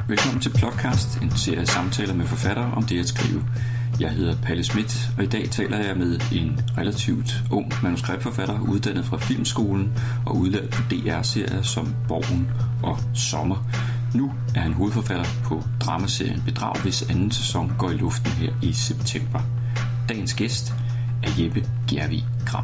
Velkommen til Plotcast, en serie samtaler med forfattere om det at skrive. Jeg hedder Palle Schmidt, og i dag taler jeg med en relativt ung manuskriptforfatter, uddannet fra Filmskolen og udlært på DR-serier som Borgen og Sommer. Nu er han hovedforfatter på dramaserien Bedrag, hvis anden sæson går i luften her i september. Dagens gæst er Jeppe Gervig Gram.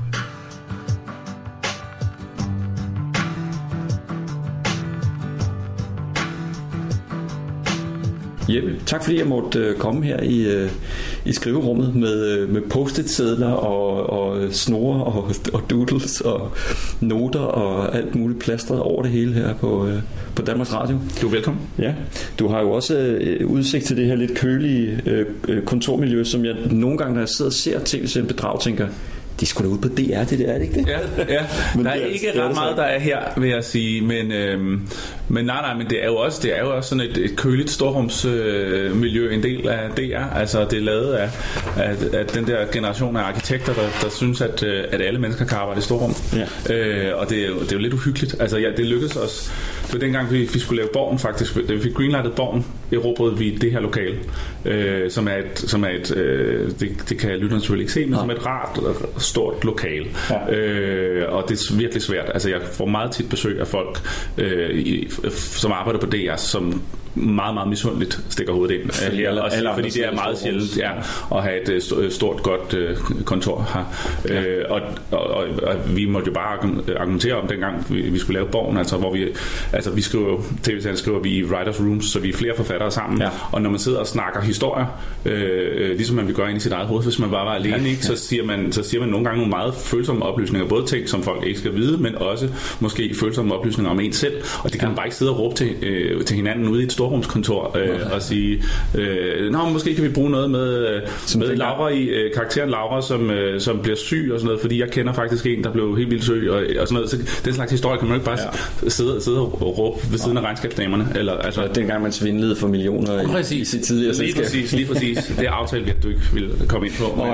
Jeppe, tak fordi jeg måtte komme her i skriverummet med post-it-sedler og snore og doodles og noter og alt muligt plastret over det hele her på Danmarks Radio. Du er velkommen. Ja, du har jo også udsigt til det her lidt kølige kontormiljø, som jeg nogle gange, når jeg sidder og ser tv-serien Bedrag, tænker, de skulle da ud på DR, det er det ikke det? Ja. Der er ikke ret meget, der er her, vil jeg sige, men nej, men det er jo også sådan et køligt storrumsmiljø, en del af DR. Altså det er lavet af den der generation af arkitekter, der synes, at alle mennesker kan arbejde i storrum. Ja. Og det er jo lidt uhyggeligt. Altså det lykkedes os. Det var dengang, vi skulle lave Borgen faktisk. Da vi fik greenlightet Borgen, erobrede vi det her lokale, som er et det kan lytterne selvfølgelig ikke se, men som er et rart stort lokale. Ja. Og det er virkelig svært. Altså jeg får meget tit besøg af folk, som arbejder på DR, som meget, meget misundeligt stikker hovedet ind her, fordi det er meget sjældent at have et stort, godt kontor her. Ja. Og vi måtte jo bare argumentere om dengang vi skulle lave Borgen, altså hvor vi skriver tv-serien skriver vi i writers rooms, så vi er flere forfattere sammen. Ja. Og når man sidder og snakker historier, ligesom man vil gøre ind i sit eget hoved, hvis man bare var alene, ikke, så siger man nogle gange nogle meget følsomme oplysninger, både ting som folk ikke skal vide, men også måske følsomme oplysninger om en selv, og det kan man bare ikke sidde og råbe til hinanden ude i et storrumskontor og sige, måske kan vi bruge noget med Laura karakteren Laura, som bliver syg og sådan noget, fordi jeg kender faktisk en, der blev helt vildt syg og sådan noget. Så den slags historie kan man jo ikke bare sidde og råbe ved siden af regnskabsdamerne. Eller dengang man svindlede for millioner i sit tidligere selskab. Lige præcis. Det er aftalt, at du ikke ville komme ind på.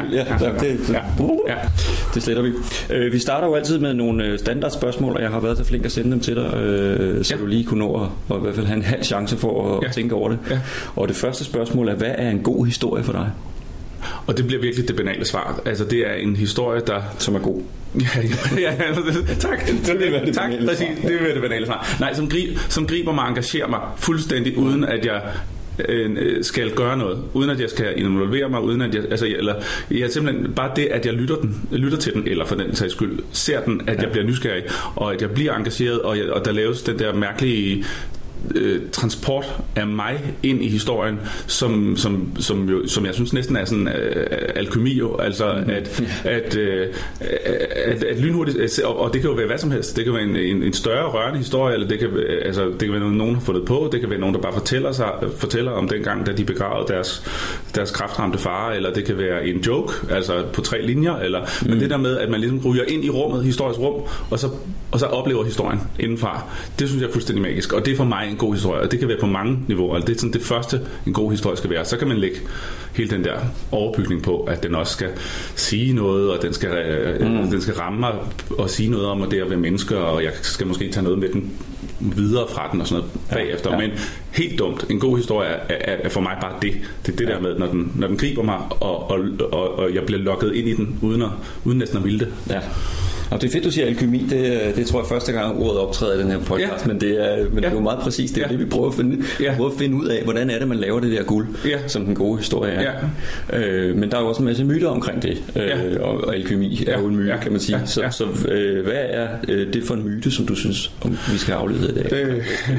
Det sletter vi. Vi starter jo altid med nogle standardspørgsmål, og jeg har været så flink at sende dem til dig, så du lige kunne nå at i hvert fald have en halv chance for at tænke over det. Ja. Og det første spørgsmål er, hvad er en god historie for dig? Og det bliver virkelig det banale svar. Altså det er en historie, som er god. Tak. Tak, præcis. Det vil det banale svar. Nej, som griber mig og engagerer mig fuldstændig, uden at jeg skal gøre noget, uden at jeg skal involvere mig, uden at jeg simpelthen bare det, at jeg lytter til den, eller for den sags skyld ser den, at jeg bliver nysgerrig, og at jeg bliver engageret, og der laves den der mærkelige transport af mig ind i historien, som jeg synes næsten er sådan alkemi jo, altså at lynhurtigt, og det kan jo være hvad som helst, det kan være en større rørende historie, eller det kan være noget, nogen har fundet på, det kan være nogen, der bare fortæller om dengang, da de begravede deres kræftramte far, eller det kan være en joke, altså på 3 linjer, men det der med, at man ligesom ryger ind i rummet, historisk rum, og så oplever historien indenfra, det synes jeg er fuldstændig magisk, og det er for mig en god historie, og det kan være på mange niveauer. Det er sådan det første, en god historie skal være. Så kan man lægge hele den der overbygning på, at den også skal sige noget, og den skal ramme mig og sige noget om, at det at være mennesker, og jeg skal måske tage noget med den videre fra den og sådan noget bagefter. Ja. Men helt dumt, en god historie er for mig bare det. Det er det der med, når den griber mig, og jeg bliver lokket ind i den, uden næsten at ville det. Ja. Og det er fedt, du siger alkemi. Det tror jeg første gang ordet optræder i den her podcast, men det er jo meget præcist. Det er det, vi prøver at finde ud af, hvordan er det, man laver det der guld, som den gode historie er. Ja. Men der er jo også en masse myter omkring det, og alkemi er jo en myte, kan man sige. Så hvad er det for en myte, som du synes, om vi skal aflede i dag?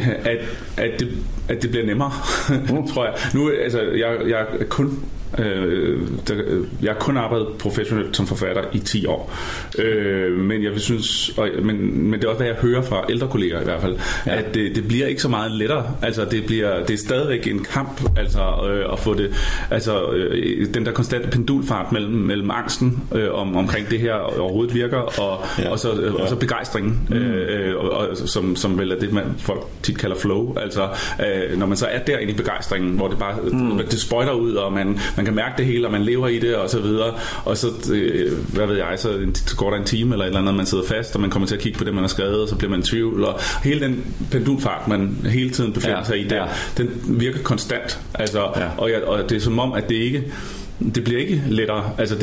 At det bliver nemmere, tror jeg. Nu, altså, jeg er kun jeg har kun arbejdet professionelt som forfatter i 10 år, men jeg synes, men det er også hvad jeg hører fra ældre kolleger i hvert fald, at det bliver ikke så meget lettere. Altså det er stadigvæk en kamp, altså at få det, altså den der konstante pendulfart mellem angsten omkring det her overhovedet virker og så begejstringen, som vel er det man folk tit kalder flow. Altså når man så er der inde i begejstringen, hvor det bare det sprøjter ud, og man man kan mærke det hele, og man lever i det, og så videre, og så, hvad ved jeg, så går der en time, eller et eller andet, man sidder fast, og man kommer til at kigge på det, man har skrevet, og så bliver man i tvivl, og hele den pendulfart, man hele tiden befinder sig i der, den virker konstant, altså, og det er som om, at det bliver ikke lettere, altså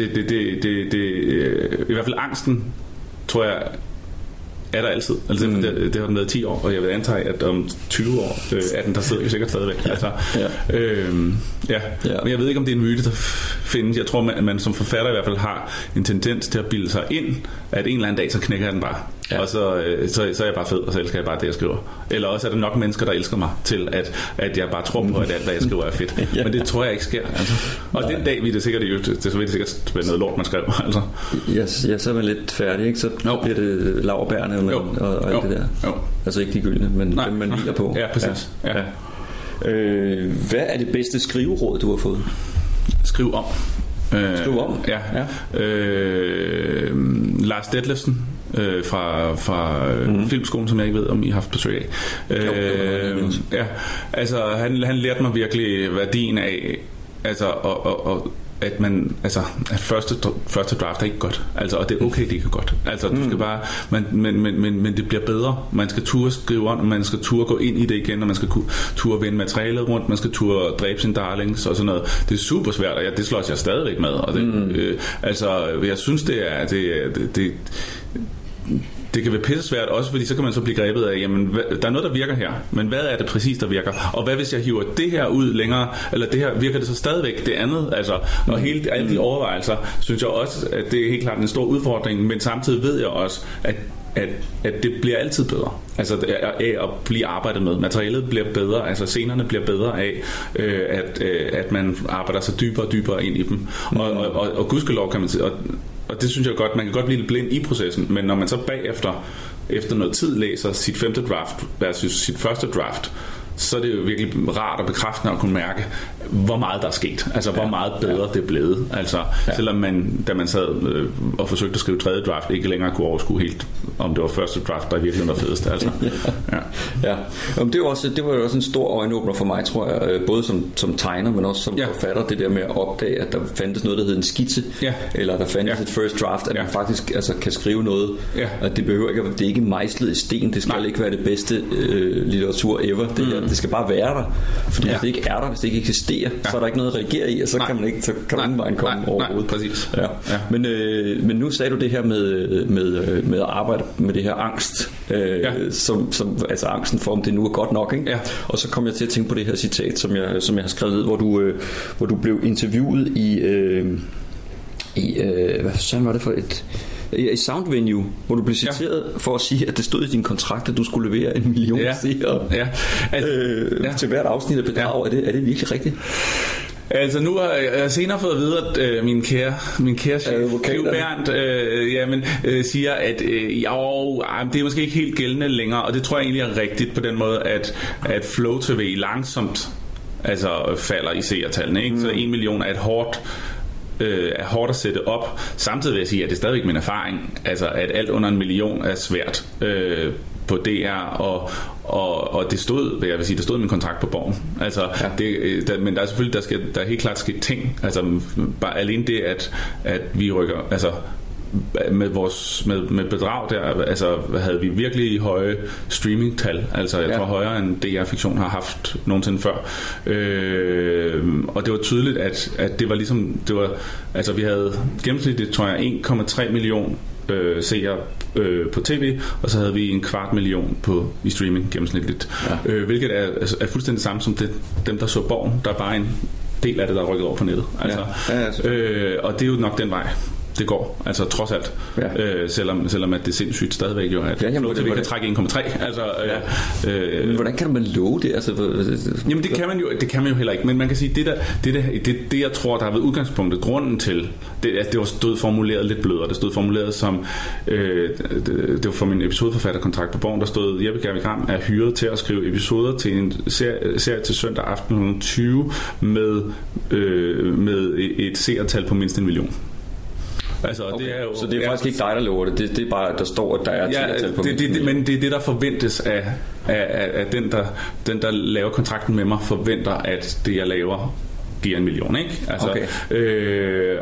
i hvert fald angsten, tror jeg, er der altid. Altså det har den været 10 år, og jeg vil antage, at om 20 år er den der sidder sikkert stadigvæk. Altså, men jeg ved ikke, om det er en myte, der findes. Jeg tror, at man som forfatter i hvert fald har en tendens til at bilde sig ind, at en eller anden dag, så knækker jeg den bare. Og så er jeg bare fed, og så elsker jeg bare det, jeg skriver. Eller også er der nok mennesker, der elsker mig til, at jeg bare tror på, at alt, hvad jeg skriver, er fedt. Men det tror jeg ikke sker. Altså. Og den dag vil det sikkert være noget lort, man skriver. Altså. Ja, så er man lidt færdig, ikke? Så bliver det laurbærne og alt det der. Jo. Altså ikke de gyldne, men dem man hviler på. Ja, præcis. Ja. Hvad er det bedste skriveråd, du har fået? Skriv om. Ja. Lars Detlefsen fra Filmskolen, som jeg ikke ved, om I har haft besøg af. Altså han lærte mig virkelig værdien af, altså og at man, altså at første draft er ikke godt, altså, og det er okay, det ikke er godt, altså du skal bare, men det bliver bedre, man skal turde skrive om, man skal turde gå ind i det igen, og man skal turde vende materialet rundt, man skal turde dræbe sine darlings og sådan noget. Det er super svært, og det slås jeg stadigvæk med, og det, altså jeg synes det kan være pisse svært, også fordi så kan man så blive grebet af, jamen, der er noget, der virker her, men hvad er det præcis, der virker? Og hvad hvis jeg hiver det her ud længere, eller det her, virker det så stadigvæk det andet? Altså, og alle de overvejelser, synes jeg også, at det er helt klart en stor udfordring, men samtidig ved jeg også, at det bliver altid bedre. Altså af at blive arbejdet med. Materialet bliver bedre, altså scenerne bliver bedre af, at man arbejder sig dybere og dybere ind i dem. Og gudskelov kan man sige, og det synes jeg godt, man kan godt blive lidt blind i processen, men når man så bagefter, efter noget tid læser sit 5. draft versus sit første draft, så er det jo virkelig rart og bekræftende at kunne mærke, hvor meget der er sket. Altså, hvor meget bedre det er blevet. Altså, selvom man, da man sad og forsøgte at skrive 3. draft, ikke længere kunne overskue helt, om det var første draft, der virkelig var fedest. Altså. Jamen, det var jo også en stor øjenåbner for mig, tror jeg, både som tegner, men også som forfatter, det der med at opdage, at der fandtes noget, der hed en skitse, eller der fandtes et first draft, at man faktisk altså, kan skrive noget, at det behøver ikke, det er ikke mejslet i sten, det skal ikke være det bedste litteratur ever, det skal bare være der, fordi hvis det ikke er der, hvis det ikke eksisterer, så er der ikke noget at reagere i, og så kan man ikke, så kan ingen vejen komme overhovedet. Præcis. Men nu sagde du det her med at arbejde med det her angst, som altså angsten for, om det nu er godt nok, ikke? Og så kom jeg til at tænke på det her citat, som jeg har skrevet ned, hvor du blev interviewet i hvad sådan var det for et i Sound Venue, hvor du blev citeret for at sige, at det stod i din kontrakt, at du skulle levere 1 million seere til hvert afsnit af Bedrag. Er det virkelig rigtigt? Altså nu har jeg senere fået at vide, at min kære chef, Clive Berndt, siger, at det er måske ikke helt gældende længere, og det tror jeg egentlig er rigtigt på den måde, at Flow TV langsomt altså falder i seertallene, ikke? Så 1 million er er hårdt at sætte op. Samtidig vil jeg sige, at det er stadigvæk min erfaring, altså at alt under 1 million er svært på DR, og det stod, jeg vil sige, det stod i min kontrakt på Borgen. Altså men der er selvfølgelig der er helt klart sket ting. Altså bare alene det at vi rykker, altså med Bedrag der, altså havde vi virkelig høje streamingtal, altså jeg tror højere end DR Fiktion har haft nogensinde før, og det var tydeligt, at det var ligesom, altså vi havde gennemsnitligt, tror jeg, 1,3 million seere på tv, og så havde vi 250.000 i streaming gennemsnitligt, hvilket er fuldstændig samme som dem der så Borgen. Der er bare en del af det, der er rykket over på nettet, altså. Og det er jo nok den vej det går, altså trods alt, selvom at det er sindssygt stadigvæk jo, at Flow TV kan trække 1,3, altså men hvordan kan man love det? Altså, jamen det kan man jo heller ikke, men man kan sige, det jeg tror, der har været udgangspunktet, grunden til det var stod formuleret lidt blødere, det stod formuleret som det var for min episodeforfatterkontrakt på Borgen, der stod, Jeppe Gervig-Gram er hyret til at skrive episoder til en serie til søndag aften 20 med et seertal på mindst 1 million. Altså, okay. Det er jo, så det er faktisk ikke dig, der lover det. Det er bare, at der står, at der er til på men det er det, der forventes af den, der laver kontrakten med mig, forventer, at det, jeg laver, giver 1 million, ikke? Altså, okay.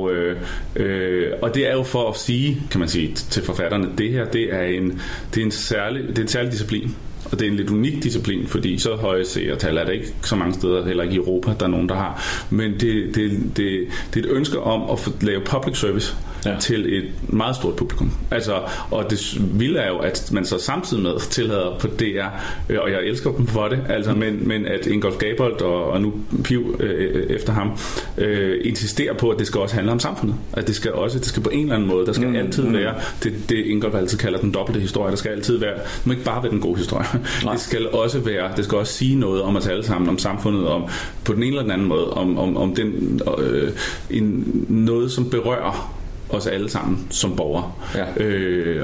Og det er jo for at sige, kan man sige, til forfatterne, det her, det er en særlig disciplin. Og det er en lidt unik disciplin, fordi så høje seertal er der ikke så mange steder, heller ikke i Europa, der er nogen, der har. Men det er et ønske om at lave public service til et meget stort publikum. Altså, og det vilde er jo, at man så samtidig med tillader på DR, og jeg elsker dem for det, altså, men at Ingolf Gabold og nu Piv efter ham, insisterer på, at det skal også handle om samfundet. At det skal på en eller anden måde, der skal altid være, det Ingolf altid kalder den dobbelte historie, der skal altid være, det må ikke bare være den gode historie. Det skal også sige noget om os alle sammen, om samfundet, om på den ene eller den anden måde, om den noget, som berører os alle sammen som borgere. Ja.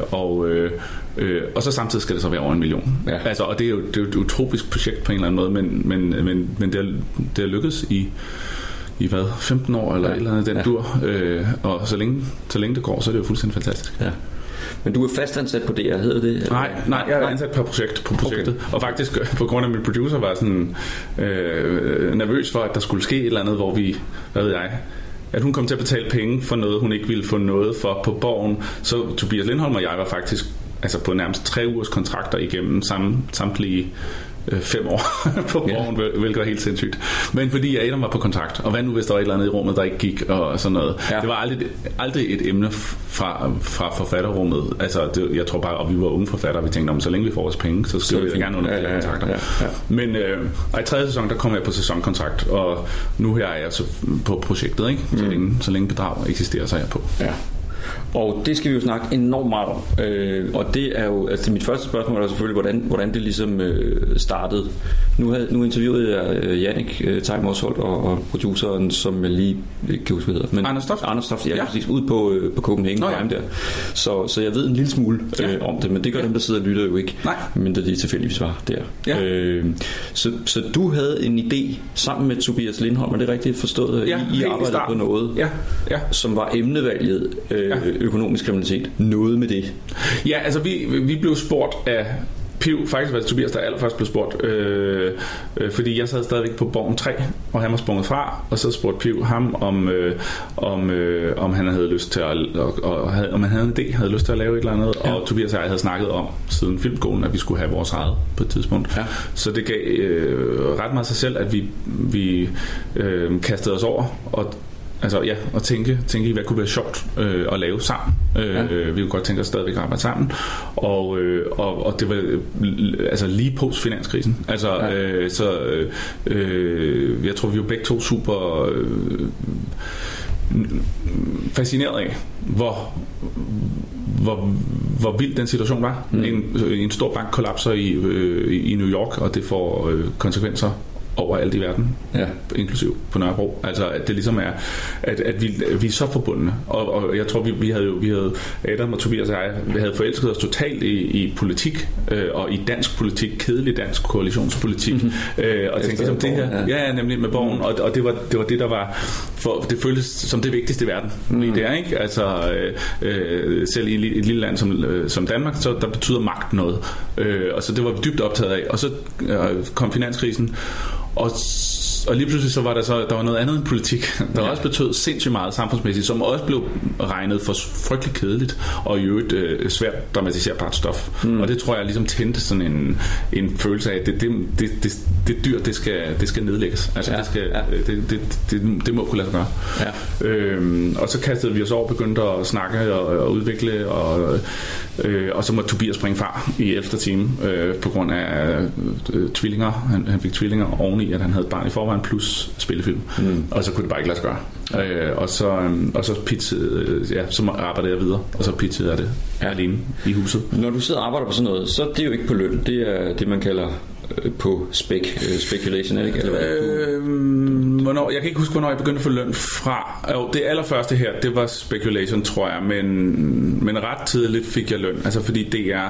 Og så samtidig skal det så være over 1 million. Ja. Altså, og det er jo et utopisk projekt på en eller anden måde, men det er lykkedes i 15 år eller et eller andet den dur. Og så længe det går, så er det jo fuldstændig fantastisk. Ja. Men du er fastansat på DR, hedder det? Nej, jeg er ansat på projektet. Okay. Og faktisk på grund af min producer var sådan nervøs for, at der skulle ske et eller andet, hvor vi, at hun kom til at betale penge for noget, hun ikke ville få noget for på Borgen. Så Tobias Lindholm og jeg var faktisk på nærmest 3 ugers kontrakter igennem samtlige 5 år på Borgen, hvilket var helt sindssygt. Men fordi Adam var på kontrakt, og hvad nu hvis der var et eller andet i rummet, der ikke gik, og sådan noget. Ja. Det var aldrig et emne fra forfatterrummet. Altså, jeg tror bare, at vi var unge forfattere, vi tænkte, så længe vi får vores penge, så skriver vi gerne under de kontrakter. Ja. Men i 3. sæson, der kom jeg på sæsonkontrakt, og nu her er jeg så på projektet, ikke? Så længe bedrag eksisterer, så er jeg på. Ja. Og det skal vi jo snakke enormt meget om. Og det er jo, altså mit første spørgsmål er selvfølgelig, hvordan det ligesom startede. Nu interviewede jeg Jannik Theim-Osholt og produceren, som jeg lige ikke kan huske, hvad hedder. Men Anders Toft, ja, præcis, ude på Copenhagen der. Så jeg ved en lille smule om det, men det gør dem, der sidder og lytter jo ikke. Nej. Men det tilfældigvis var der. Ja. Så du havde en idé sammen med Tobias Lindholm, er det rigtigt forstået? I arbejdede på noget, som var emnevalget økonomisk kriminalitet. Noget med det. Ja, altså vi blev spurgt af Piv, faktisk var det Tobias, der allerførst blev spurgt, fordi jeg sad stadigvæk på Borgen 3, og han var sprunget fra, og så spurgte Piv ham, om han havde lyst til at, om han havde en idé, havde lyst til at lave et eller andet, og Tobias og jeg havde snakket om siden filmskolen, at vi skulle have vores eget på et tidspunkt. Ja. Så det gav ret meget sig selv, at vi kastede os over, og tænke i, hvad kunne være sjovt at lave sammen. Vi kunne godt tænke os stadigvæk at arbejde sammen. Og det var lige post finanskrisen. Jeg tror, vi var begge to super fascineret af, hvor vild den situation var. En stor bank kollapser i New York, og det får konsekvenser overalt i verden, inklusiv på Nørrebro. Altså, at det ligesom er, at vi er så forbundne. Og jeg tror, vi havde Adam og Tobias og jeg, vi havde forelsket os totalt i politik, og i dansk politik, kedelig dansk koalitionspolitik. Og tænkte ligesom det her, nemlig med Borgen, og det var det, der var, for det føltes som det vigtigste i verden. Det er, ikke? Altså, selv i et lille land som Danmark, så der betyder magt noget. Og så det var vi dybt optaget af. Og så kom finanskrisen, og lige pludselig så var der var noget andet end politik, der også betød sindssygt meget samfundsmæssigt, som også blev regnet for frygtelig kedeligt og i øvrigt svært dramatiserbart stof. Og det tror jeg ligesom tændte sådan en følelse af, at det dyr, det skal nedlægges. Altså det må kunne lade sig gøre. Og så kastede vi os over, begyndte at snakke og udvikle, og så måtte Tobias springe fra i 11. time på grund af tvillinger. Han fik tvillinger oveni, at han havde et barn i forvejen plus spillefilm. Og så kunne det bare ikke lade sig gøre. Og så pitchede, så arbejdede jeg videre, og så pitchede jeg det alene i huset. Når du sidder og arbejder på sådan noget, så det er jo ikke på løn. Det er det, man kalder på speculation, ikke? Hvornår, jeg kan ikke huske, hvornår jeg begyndte at få løn fra. Det allerførste her, det var speculation, tror jeg, men ret tidligt fik jeg løn. Altså fordi det er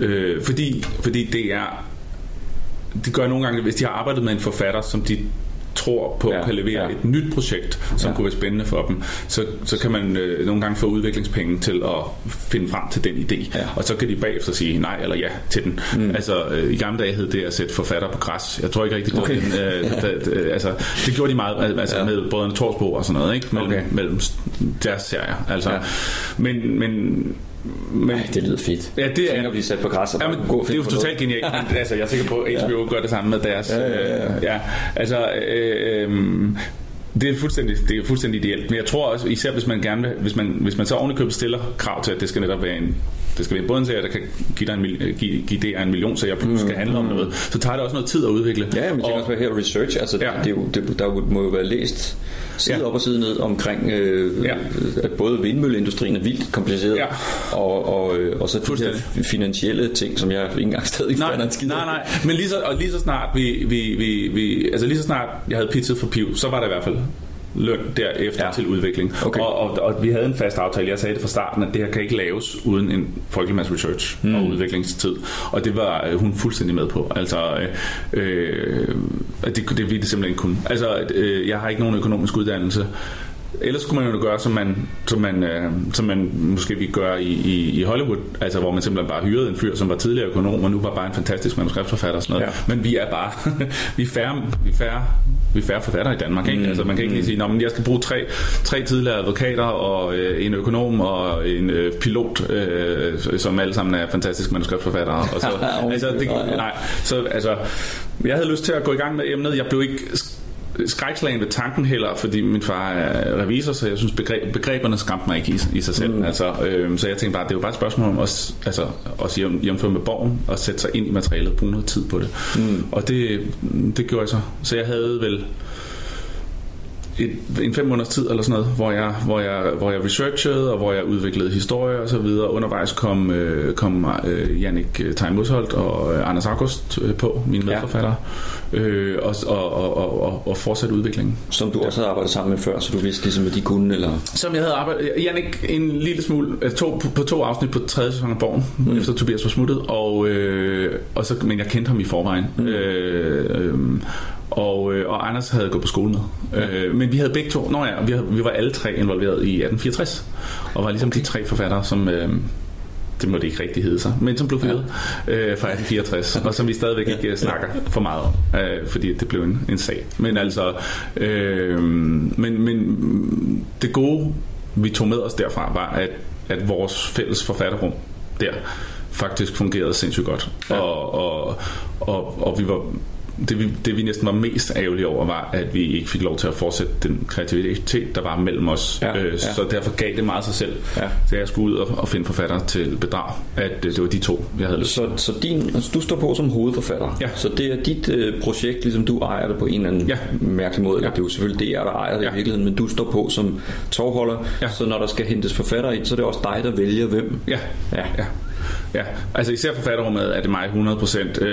fordi det er, de gør nogle gange, hvis de har arbejdet med en forfatter, som de tror på kan levere et nyt projekt, som kunne være spændende for dem, så kan man nogle gange få udviklingspenge til at finde frem til den idé. Og så kan de bagefter sige nej eller ja til den. Altså i gamle dage hed det at sætte forfatter på græs. Jeg tror ikke rigtig, det gjorde de meget med brødrene Thorsbo og sådan noget, ikke? Mellem deres serier. Altså, men det lyder fedt. Ja, det er at blive sat på græs. Det er jo totalt genialt. Altså, jeg er sikker på, at HBO gør det samme med deres. Det er fuldstændig ideelt. Men jeg tror også, især hvis man så ovenikøbet stiller krav til, at det skal netop være en både en serie, der kan give det en million, så jeg pludselig skal handle om noget, så tager det også noget tid at udvikle. Ja, men det kan også være her research. Altså, der må jo være læst side op og side ned omkring at både vindmølleindustrien er vildt kompliceret, og så de her finansielle ting, som jeg ikke engang stadig fander en skid. Nej. Men lige så snart lige så snart jeg havde pitchet for Piv, så var der i hvert fald løn derefter til udvikling. Okay. Og vi havde en fast aftale. Jeg sagde det fra starten, at det her kan ikke laves uden en frygtelig masse research og udviklingstid. Og det var hun fuldstændig med på. Altså, det ville det simpelthen ikke kunne. Altså, jeg har ikke nogen økonomisk uddannelse. Ellers skulle man jo gøre, som man måske vil gøre i Hollywood, altså hvor man simpelthen bare hyrede en fyr, som var tidligere økonom, og nu var bare en fantastisk manuskriptforfatter og sådan noget. Men vi er bare vi er færre forfattere i Danmark, ikke? Altså man kan ikke lige sige, jeg skal bruge tre tidligere advokater og en økonom og en pilot, som alle sammen er fantastiske manuskriptforfattere. Og så jeg havde lyst til at gå i gang med emnet. Jeg blev ikke skrækslagen ved tanken heller, fordi min far er revisor, så jeg synes begreberne skræmte mig ikke i sig selv. Så jeg tænkte bare, det er jo bare et spørgsmål om også jævnføre med Borgen og sætte sig ind i materialet og bruge noget tid på det. Og det gjorde jeg så. Så jeg havde vel en 5 måneders tid eller sådan noget, hvor jeg researchede og hvor jeg udviklede historier og så videre. Undervejs kom Jannik Theim Musholt og Anders August på, mine medforfattere, og fortsatte udviklingen. Som du også havde arbejdet sammen med før, så du vidste ligesom, at de kunne, eller? Som jeg havde arbejdet, Jannik en lille smule, på 2 afsnit på 3. sæson af Borgen, efter Tobias var smuttet, og så, men jeg kendte ham i forvejen. Og Anders havde gået på skole med. Men vi havde begge to, vi var alle 3 involveret i 1864, og var ligesom de 3 forfattere, som det må det ikke rigtig hedde sig, men som blev fyret fra 1864, og som vi stadigvæk ikke snakker for meget om, fordi det blev en sag. Men altså, men det gode, vi tog med os derfra, var, at vores fælles forfatterrum der faktisk fungerede sindssygt godt, og vi var det vi næsten var mest ærgerlige over, var, at vi ikke fik lov til at fortsætte den kreativitet, der var mellem os. Så derfor gav det meget sig selv, da jeg skulle ud og finde forfattere til Bedrag, at det var de 2, jeg havde lyst. Så du står på som hovedforfatter. Så det er dit projekt, ligesom du ejer det på en eller anden mærkelig måde. Det er jo selvfølgelig DR, der ejer det i virkeligheden, men du står på som tovholder. Så når der skal hentes forfattere ind, så er det også dig, der vælger hvem. Ja, altså især forfatterrummet er det mig 100%.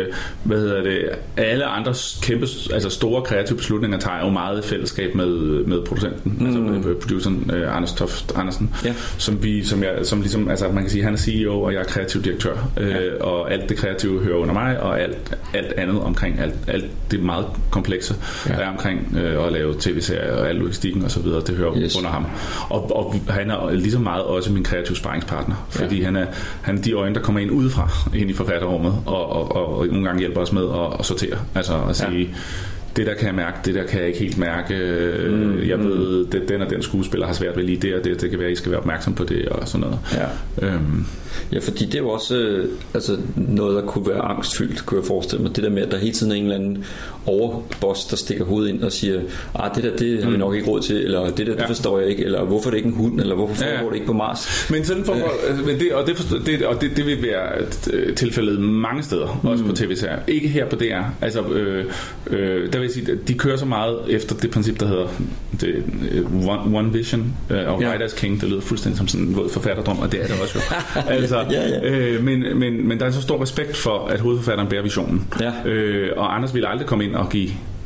Alle andre kæmpe, altså store kreative beslutninger tager jo meget i fællesskab med producenten, altså produceren Anders Toft Andersen, som ligesom, altså man kan sige, han er CEO, og jeg er kreativ direktør, og alt det kreative hører under mig, og alt andet omkring alt det meget komplekse, der er omkring at lave tv-serier og al logistikken og så videre, det hører under ham. Og han er lige så meget også min kreative sparringspartner, fordi han er de øjne, der kommer ind udefra, ind i forfatterrummet, og nogle gange hjælper os med at sortere. Altså at sige, det der kan jeg mærke, det der kan jeg ikke helt mærke. Jeg ved, den og den skuespiller har svært ved lige det, og det kan være, I skal være opmærksom på det, og sådan noget. Ja, fordi det er jo også noget, der kunne være angstfyldt, kunne jeg forestille mig. Det der med, at der hele tiden er en eller anden overboss, der stikker hovedet ind og siger, det der, det har vi nok ikke råd til, eller det der, det forstår jeg ikke, eller hvorfor er det ikke en hund, eller hvorfor foregår det ikke på Mars? Men sådan det vil være tilfældet mange steder, også på tv-serier. Ikke her på DR. Altså, der vil jeg sige, de kører så meget efter det princip, der hedder One Vision og Writer's King. Det lyder fuldstændig som sådan en våd forfatterdrøm, og det er det også jo. Men der er så stor respekt for, at hovedforfatteren bærer visionen. Og Anders ville aldrig komme ind og give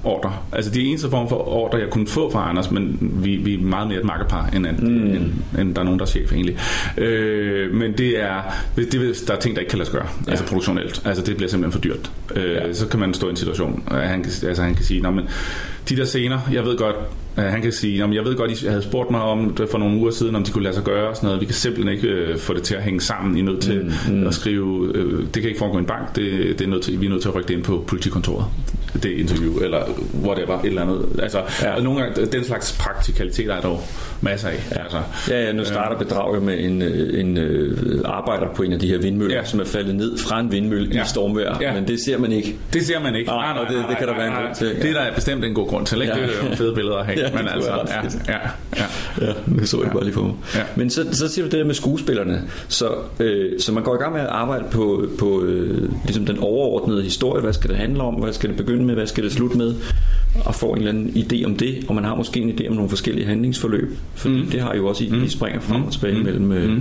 ordre. Altså de eneste form for ordre, jeg kunne få fra Anders, men vi er meget mere et makkerpar, end der er nogen, der er chef egentlig. Men der er ting, der ikke kan lade sig gøre, altså produktionelt. Altså det bliver simpelthen for dyrt. Så kan man stå i en situation, han kan sige, men de der scener, jeg ved godt, han kan sige, jeg ved godt, I havde spurgt mig om det for nogle uger siden, om de kunne lade sig gøre og sådan noget. Vi kan simpelthen ikke få det til at hænge sammen. I er nødt til at skrive, det kan ikke foregå i en bank, vi er nødt til at rykke det ind på politikontoret. Det interview, eller whatever, et eller andet. Altså, nogle gange, den slags praktikaliteter er der jo masser af. Altså, nu starter bedraget med en arbejder på en af de her vindmøller, som er faldet ned fra en vindmølle i stormvejr, men det ser man ikke. Det ser man ikke. Nej, det kan der være en grund til. Det er der bestemt en god grund til, ikke? Det er jo fede billeder at have. Men altså, det så jeg bare lige på mig. Ja. Men så siger du det der med skuespillerne. Så man går i gang med at arbejde på ligesom den overordnede historie. Hvad skal det handle om? Hvad skal det begynde med? Hvad skal det slutte med? Og få en eller anden idé om det. Og man har måske en idé om nogle forskellige handlingsforløb. For det har jo også I springer frem og tilbage mellem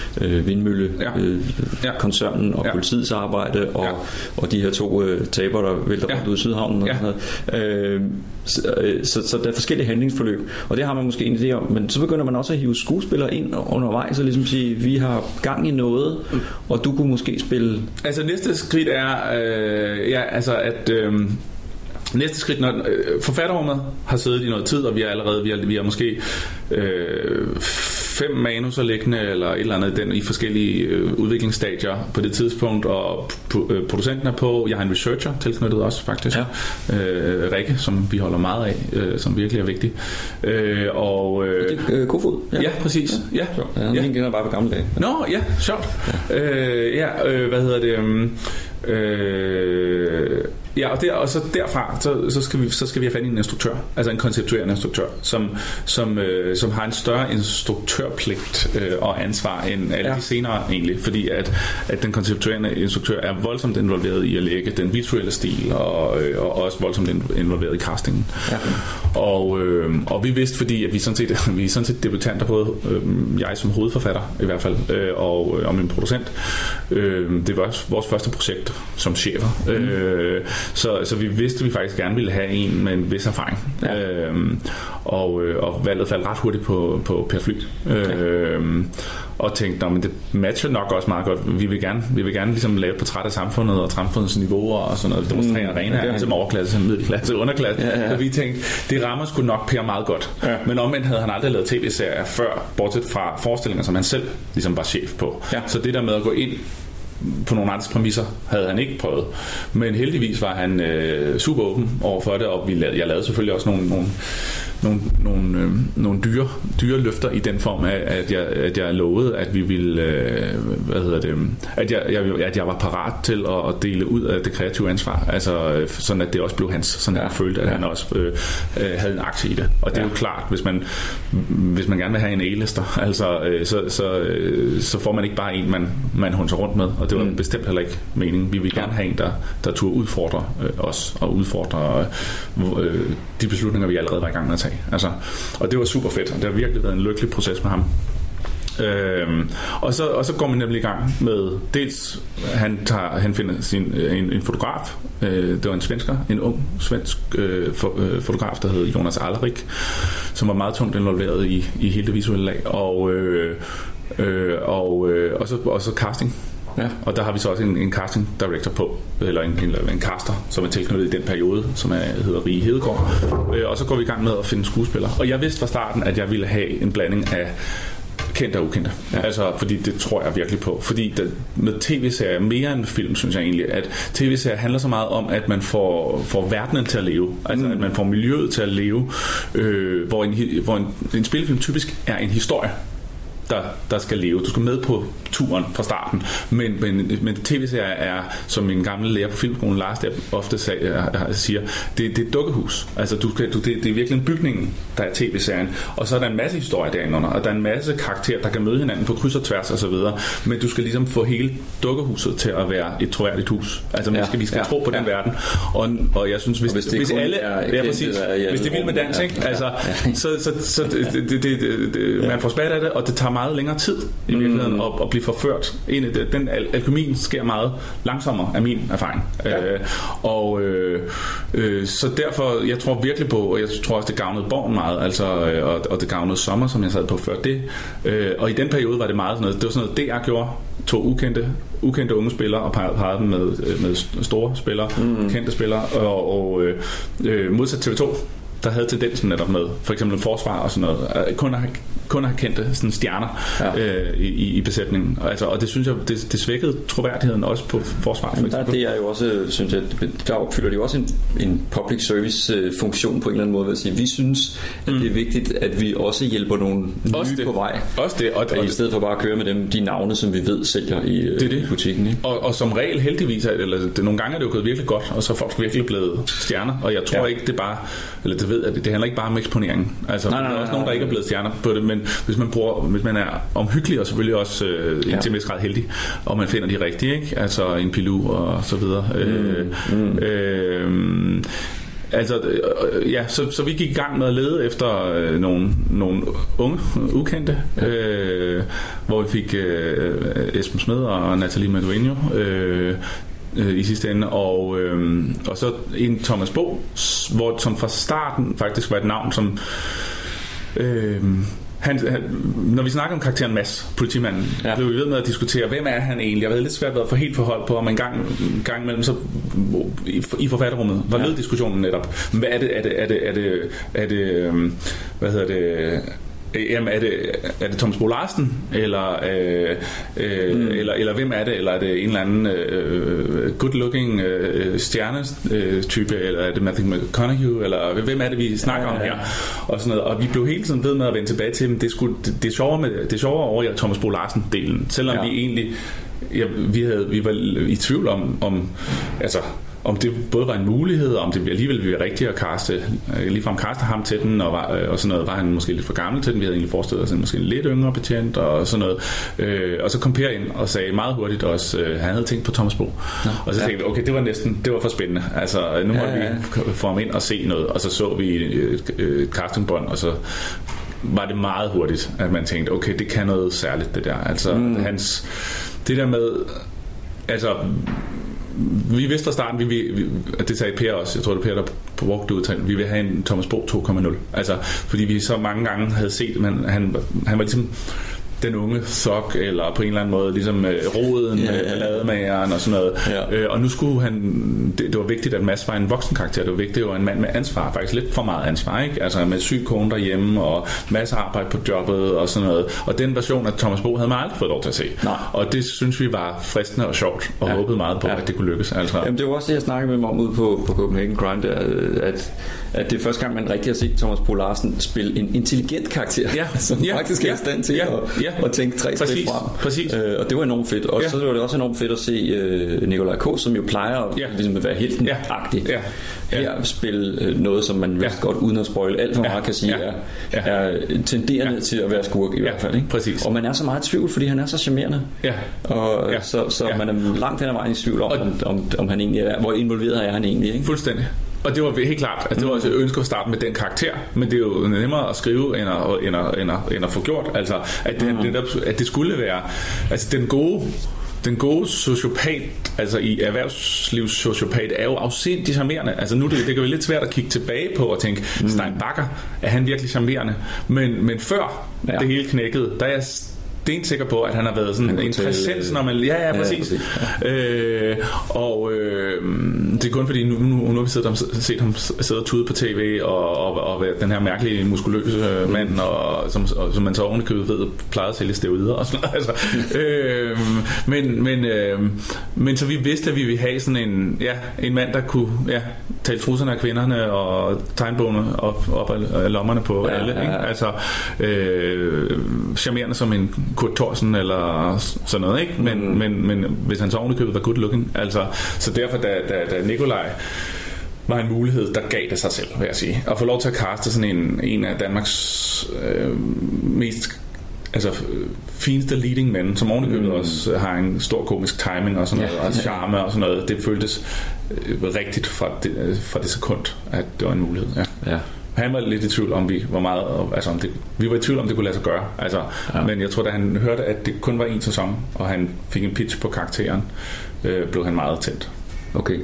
vindmøllekoncernen og politiets arbejde og de her to taber, der vælter rundt ud i Sydhavnen og sådan noget. Så der er forskellige handlingsforløb, og det har man måske en idé om, men så begynder man også at hive skuespillere ind undervejs og ligesom sige, vi har gang i noget, og du kunne måske spille. Altså næste skridt er næste skridt, når forfatterrummet har siddet i noget tid, og vi har måske 5 manuser liggende eller et eller andet i forskellige udviklingsstadier på det tidspunkt, og producenten er på. Jeg har en researcher tilknyttet også faktisk, Rikke, som vi holder meget af, som virkelig er vigtig. Og det er Kofod. Ja, præcis. Ja. Han kender bare på gamle dage. Nå, ja, sjovt. Hvad hedder det? Og så derfra så skal vi have fat i en instruktør, altså en konceptuerende instruktør, som har en større instruktørpligt og ansvar end alle de senere egentlig, fordi at den konceptuerende instruktør er voldsomt involveret i at lægge den visuelle stil og også voldsomt involveret i castingen. Ja. Og vi vidste, fordi at vi er sådan set debutanter, både jeg som hovedforfatter i hvert fald og min producent. Det var vores første projekt som chefer. Så vi vidste, at vi faktisk gerne ville have en med en vis erfaring. Ja. Og valget faldt ret hurtigt på Per Fly. Og tænkte, men det matcher nok også meget godt. Vi vil gerne ligesom lave et portræt af samfundet og samfundets niveauer og sådan noget. Demonstrere arena som overklasse, middelklasse, underklasse. Så vi tænkte, det rammer sgu nok Per meget godt. Ja. Men omvendt havde han aldrig lavet tv-serier før, bortset fra forestillinger, som han selv ligesom var chef på. Ja. Så det der med at gå ind på nogle andres præmisser havde han ikke prøvet. Men heldigvis var han super åben overfor det, og jeg lavede selvfølgelig også nogle dyre løfter i den form af, at jeg lovede, at vi ville at jeg var parat til at dele ud af det kreative ansvar, altså sådan at det også blev hans, sådan at jeg følte, at han også havde en aktie i det. Og det er jo klart, hvis man gerne vil have en A-lister, altså så får man ikke bare en man hunser rundt med, og det var bestemt heller ikke meningen. Vi vil gerne have en, der turde udfordre os og udfordre de beslutninger, vi allerede var i gang med at tage. Altså, og det var super fedt, og det har virkelig været en lykkelig proces med ham. Og så går man nemlig i gang med, dels han finder en fotograf, det var en ung svensk fotograf, der hed Jonas Allerik, som var meget tungt involveret i hele det visuelle lag, og så casting. Ja. Og der har vi så også en casting director på, eller en caster, som er tilknyttet i den periode, som hedder Rie Hedegaard. Og så går vi i gang med at finde skuespillere. Og jeg vidste fra starten, at jeg ville have en blanding af kendte og ukendte. Ja. Altså, fordi det tror jeg virkelig på. Fordi med tv-serier, mere end film, synes jeg egentlig, at tv-serier handler så meget om, at man får verdenen til at leve. Altså, at man får miljøet til at leve, hvor en spillefilm typisk er en historie, der skal leve. Du skal med på turen fra starten. Men tv-serier er, som min gamle lærer på filmskolen, Lars, der ofte siger, det er et dukkehus. Altså, det er virkelig en bygning, der er tv-serien. Og så er der en masse historie derinde under, og der er en masse karakterer, der kan møde hinanden på kryds og tværs og så videre. Men du skal ligesom få hele dukkehuset til at være et troværdigt hus. Altså, vi skal tro på den verden. Og jeg synes, hvis alle hvis det vil med dans, ikke? Altså, så man får spat af det, og det tager meget længere tid i virkeligheden at blive forført ind i det. Den alkemien sker meget langsommere, af min erfaring. Så derfor, jeg tror virkelig på, og jeg tror også, det gavnede Borgen meget, altså, og det gavnede Sommer, som jeg sad på før det. Og i den periode var det meget sådan noget, det var sådan noget, DR gjorde, to ukendte unge spillere og pegede dem med store spillere, kendte spillere, og modsat TV2, der havde tendensen netop med for eksempel forsvar og sådan noget, kun at have kendte sådan stjerner i besætningen. Altså, og det synes jeg, det svækkede troværdigheden også på forsvar. Det er jo også, synes jeg, der opfylder det jo også en public service funktion på en eller anden måde, at sige, vi synes, at det er vigtigt, at vi også hjælper nogle nye på vej. Også det. Og i stedet for bare at køre med dem, de navne, som vi ved sælger i butikken. Ikke? Og som regel heldigvis, nogle gange er det jo gået virkelig godt, og så er folk virkelig blevet stjerner, og jeg tror ikke, det bare, eller det ved, at det handler ikke bare om eksponeringen. Altså, der er også nogen, der ikke er blevet stjerner på det, men hvis man er omhyggelig og selvfølgelig også til en vis grad heldig, og man finder de rigtige, ikke? Altså en Pilou og så videre. Så vi gik i gang med at lede efter nogle unge, ukendte, hvor vi fik Esben Smed og Nathalie Madueno i sidste ende, og så en Thomas Bo, som fra starten faktisk var et navn, som når vi snakker om karakteren Mads, politimanden, blev vi ved med at diskutere, hvem er han egentlig? Jeg havde lidt svært ved at få helt forhold på, om en gang imellem så i forfatterrummet var diskussionen netop. Hvad er det hvad hedder det? Jamen, er det Thomas Bo Larsen, eller hvem er det? Eller er det en eller anden good-looking stjernetype, eller er det Matthew McConaughey, eller hvem er det, vi snakker om her? Og sådan noget. Og vi blev hele tiden ved med at vende tilbage til, det er sjovere over i Thomas Bo Larsen-delen, selvom vi egentlig vi var i tvivl om det både var en mulighed, og om det alligevel ville være rigtigt at ligefrem kaste ham til den, og sådan noget, var han måske lidt for gammel til den. Vi havde egentlig forestillet os en måske lidt yngre betjent, og sådan noget. Og så kom Per ind og sagde meget hurtigt også, han havde tænkt på Thomas Bo. Og så tænkte vi, okay, det var for spændende. Altså, nu måtte vi få ham ind og se noget, og så vi et castingbånd, og så var det meget hurtigt, at man tænkte, okay, det kan noget særligt, det der. Altså, det der med, altså, vi vidste fra starten, det sagde Per også, jeg tror det er Per, der brugte udtalen, vi vil have en Thomas Bo 2.0. Altså, fordi vi så mange gange havde set, han var ligesom den unge sok, eller på en eller anden måde ligesom roden med lademageren og sådan noget. Og nu skulle det var vigtigt, at Mads var en voksen karakter. Det var vigtigt, det var en mand med ansvar, faktisk lidt for meget ansvar, ikke? Altså med syg kone derhjemme og masser af arbejde på jobbet og sådan noget. Og den version af Thomas Bo havde man aldrig fået lov til at se. Nej. Og det synes vi var fristende og sjovt, og håbede meget på, at det kunne lykkes. Altså. Jamen, det var også det, jeg snakkede med mig om ude på Copenhagen Crime, at det er første gang, man rigtig har set Thomas Bo Larsen spille en intelligent karakter, som faktisk er i stand til at tænke 3 skridt frem. Præcis. Og det var enormt fedt. Og så var det også enormt fedt at se Nikolaj K., som jo plejer ligesom at være helten-agtig. Her spille noget, som man vist godt, uden at spoile alt for meget, kan sige, er tenderende til at være skurk i hvert fald. Ikke? Præcis. Og man er så meget i tvivl, fordi han er så charmerende. Så man er langt hen ad vejen i tvivl om han egentlig er, hvor involveret er han egentlig. Ikke? Fuldstændig. Og det var helt klart, at det var også et ønske at starte med den karakter, men det er jo nemmere at skrive end at få gjort. Altså at det skulle være, altså den gode sociopat, altså i erhvervslivssociopat, er jo afsindigt charmerende. Altså nu det kan være lidt svært at kigge tilbage på og tænke, Stein Bakker, er han virkelig charmerende? Men før det hele knækkede, der er jeg stensikker på, at han har været sådan en præsens, når man... Ja, præcis. Det er kun fordi, nu har vi set ham sidde og tude på tv, og være den her mærkelige, muskuløse mand, og som man så ovenikøbet ved, plejede at sælge steroider og sådan noget. Altså. Men så vi vidste, at vi ville have sådan en mand, der kunne tale trusserne af kvinderne, og tegnbogene op af lommerne på alle. Ikke? Altså, charmerende som en Kurt Thorsen eller sådan noget, ikke? Men hvis han så ovenikøbet var good looking, altså, så derfor da Nikolaj var en mulighed, der gav det sig selv, vil jeg sige. At få lov til at kaste sådan en af Danmarks mest fineste leading men, som ovenikøbet også har en stor komisk timing og sådan noget, og charme og sådan noget. Det føltes rigtigt fra det sekund, at det var en mulighed. Han var lidt i tvivl om vi var i tvivl om det kunne lade sig gøre. Altså, men jeg tror da han hørte at det kun var en sæson, og han fik en pitch på karakteren, blev han meget tændt. Okay.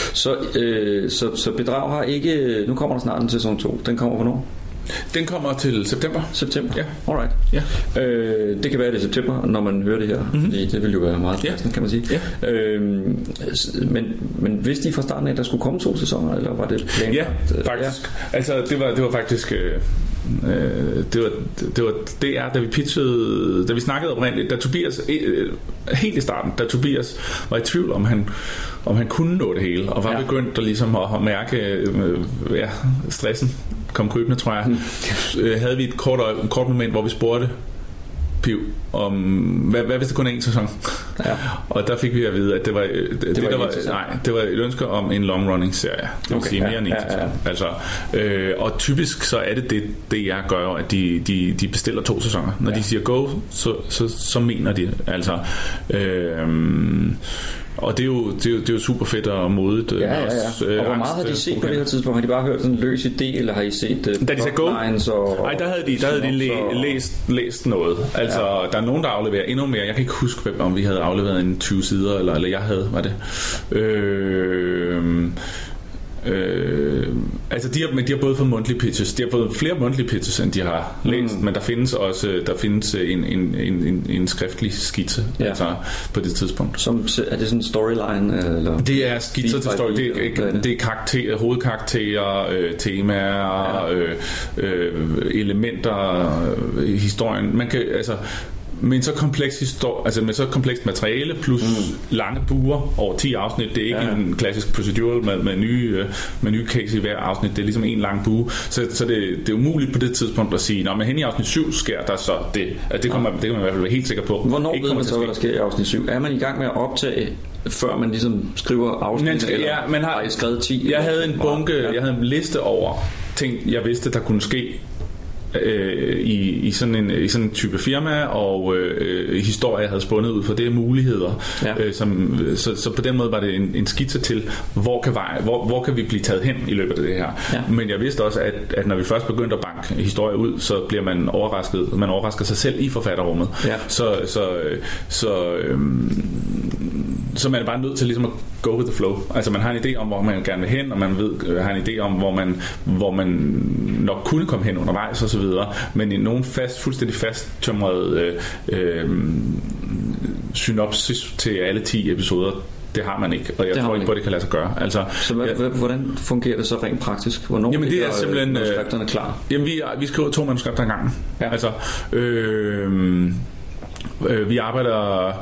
Så Bedrag har ikke. Nu kommer der snart en sæson 2. Den kommer hvornår? Den kommer til september. September? Ja. Alright. Ja. Det kan være det i september, når man hører det her. Fordi det vil jo være meget passende, kan man sige. Ja. Men vidste I fra starten af, at der skulle komme 2 sæsoner, eller var det planlagt? Ja, faktisk. Ja. Altså, det var faktisk... Det var DR, da vi pitchede, da vi snakkede oprindeligt, da Tobias helt i starten, da Tobias var i tvivl om han kunne nå det hele, og var begyndt at ligesom at mærke stressen kom krybende, tror jeg. Havde vi et kort moment, hvor vi spurgte Piv om hvad hvis det kun er en sæson? Ja. Og der fik vi at vide, at det var et ønske om en long running serie. Det vil sige mere end en sæson. Altså, og typisk så er det jeg gør, at de bestiller 2 sæsoner. Når de siger go, så mener de. Altså, og det er jo super fedt og modigt. Ja. Og hvor meget har de set på det her tidspunkt? Har de bare hørt sådan en løs idé, eller har I set da de sagde go? Nej, der havde de læst noget. Altså, der er nogen, der afleverer endnu mere. Jeg kan ikke huske, om vi havde afleveret en 20 sider, eller jeg havde, var det. Altså de har både fået mundtlige pitches. De har fået flere mundtlige pitches, end de har læst. Men der findes en skriftlig skitse, altså på det tidspunkt. Er det sådan en storyline? Eller? Det er skitser til story. Det er hovedkarakterer, temaer, elementer, historien. Man kan med så kompleks historie, altså med så komplekst materiale plus lange buer over 10 afsnit. Det er ikke en klassisk procedural med nye case i hver afsnit. Det er ligesom en lang bue. Så det er umuligt på det tidspunkt at sige, når man hen i afsnit 7 sker der så det. Altså det kan man i hvert fald være helt sikker på. Hvornår ved man så, hvad der sker i afsnit 7? Er man i gang med at optage, før man ligesom skriver afsnit? Man har skrevet 10? Jeg havde en bunke, jeg havde en liste over ting, jeg vidste, der kunne ske i sådan en type firma, og historie jeg havde spundet ud for det muligheder, så på den måde var det en skitse til hvor kan vi blive taget hen i løbet af det her. Men jeg vidste også at når vi først begyndte at banke historie ud, så bliver man overrasker sig selv i forfatterrummet. Så man er bare nødt til ligesom at go with the flow. Altså man har en idé om hvor man gerne vil hen, og man har en idé om hvor man nok kunne komme hen undervejs og så videre, men i nogen fuldstændig fasttømret synopsis til alle 10 episoder, det har man ikke, og jeg tror ikke på, det kan lade sig gøre. Altså, så hvordan fungerer det så rent praktisk? Hvornår jamen det er simpelthen manuskripterne klar? Jamen vi skriver 2 manuskripter ad gangen. Ja. Altså vi arbejder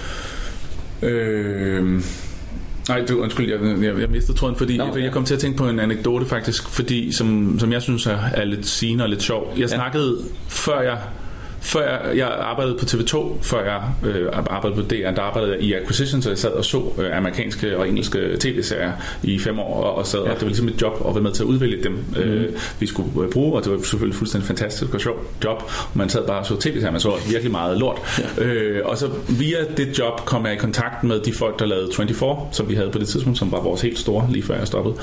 undskyld, jeg mistede tråden, fordi jeg kom til at tænke på en anekdote faktisk, fordi som jeg synes er lidt sigende og lidt sjov. Jeg snakkede før jeg arbejdede på TV2, før jeg arbejdede på DR, der arbejdede jeg i Acquisition, så jeg sad og så amerikanske og engelske tv-serier i 5 år, og sad, og det var ligesom et job at være med til at udvælge dem, vi skulle bruge, og det var selvfølgelig fuldstændig fantastisk og sjovt job. Man sad bare og så tv-serier, man så virkelig meget lort. Og så via det job kom jeg i kontakt med de folk, der lavede 24, som vi havde på det tidspunkt, som var vores helt store, lige før jeg stoppede.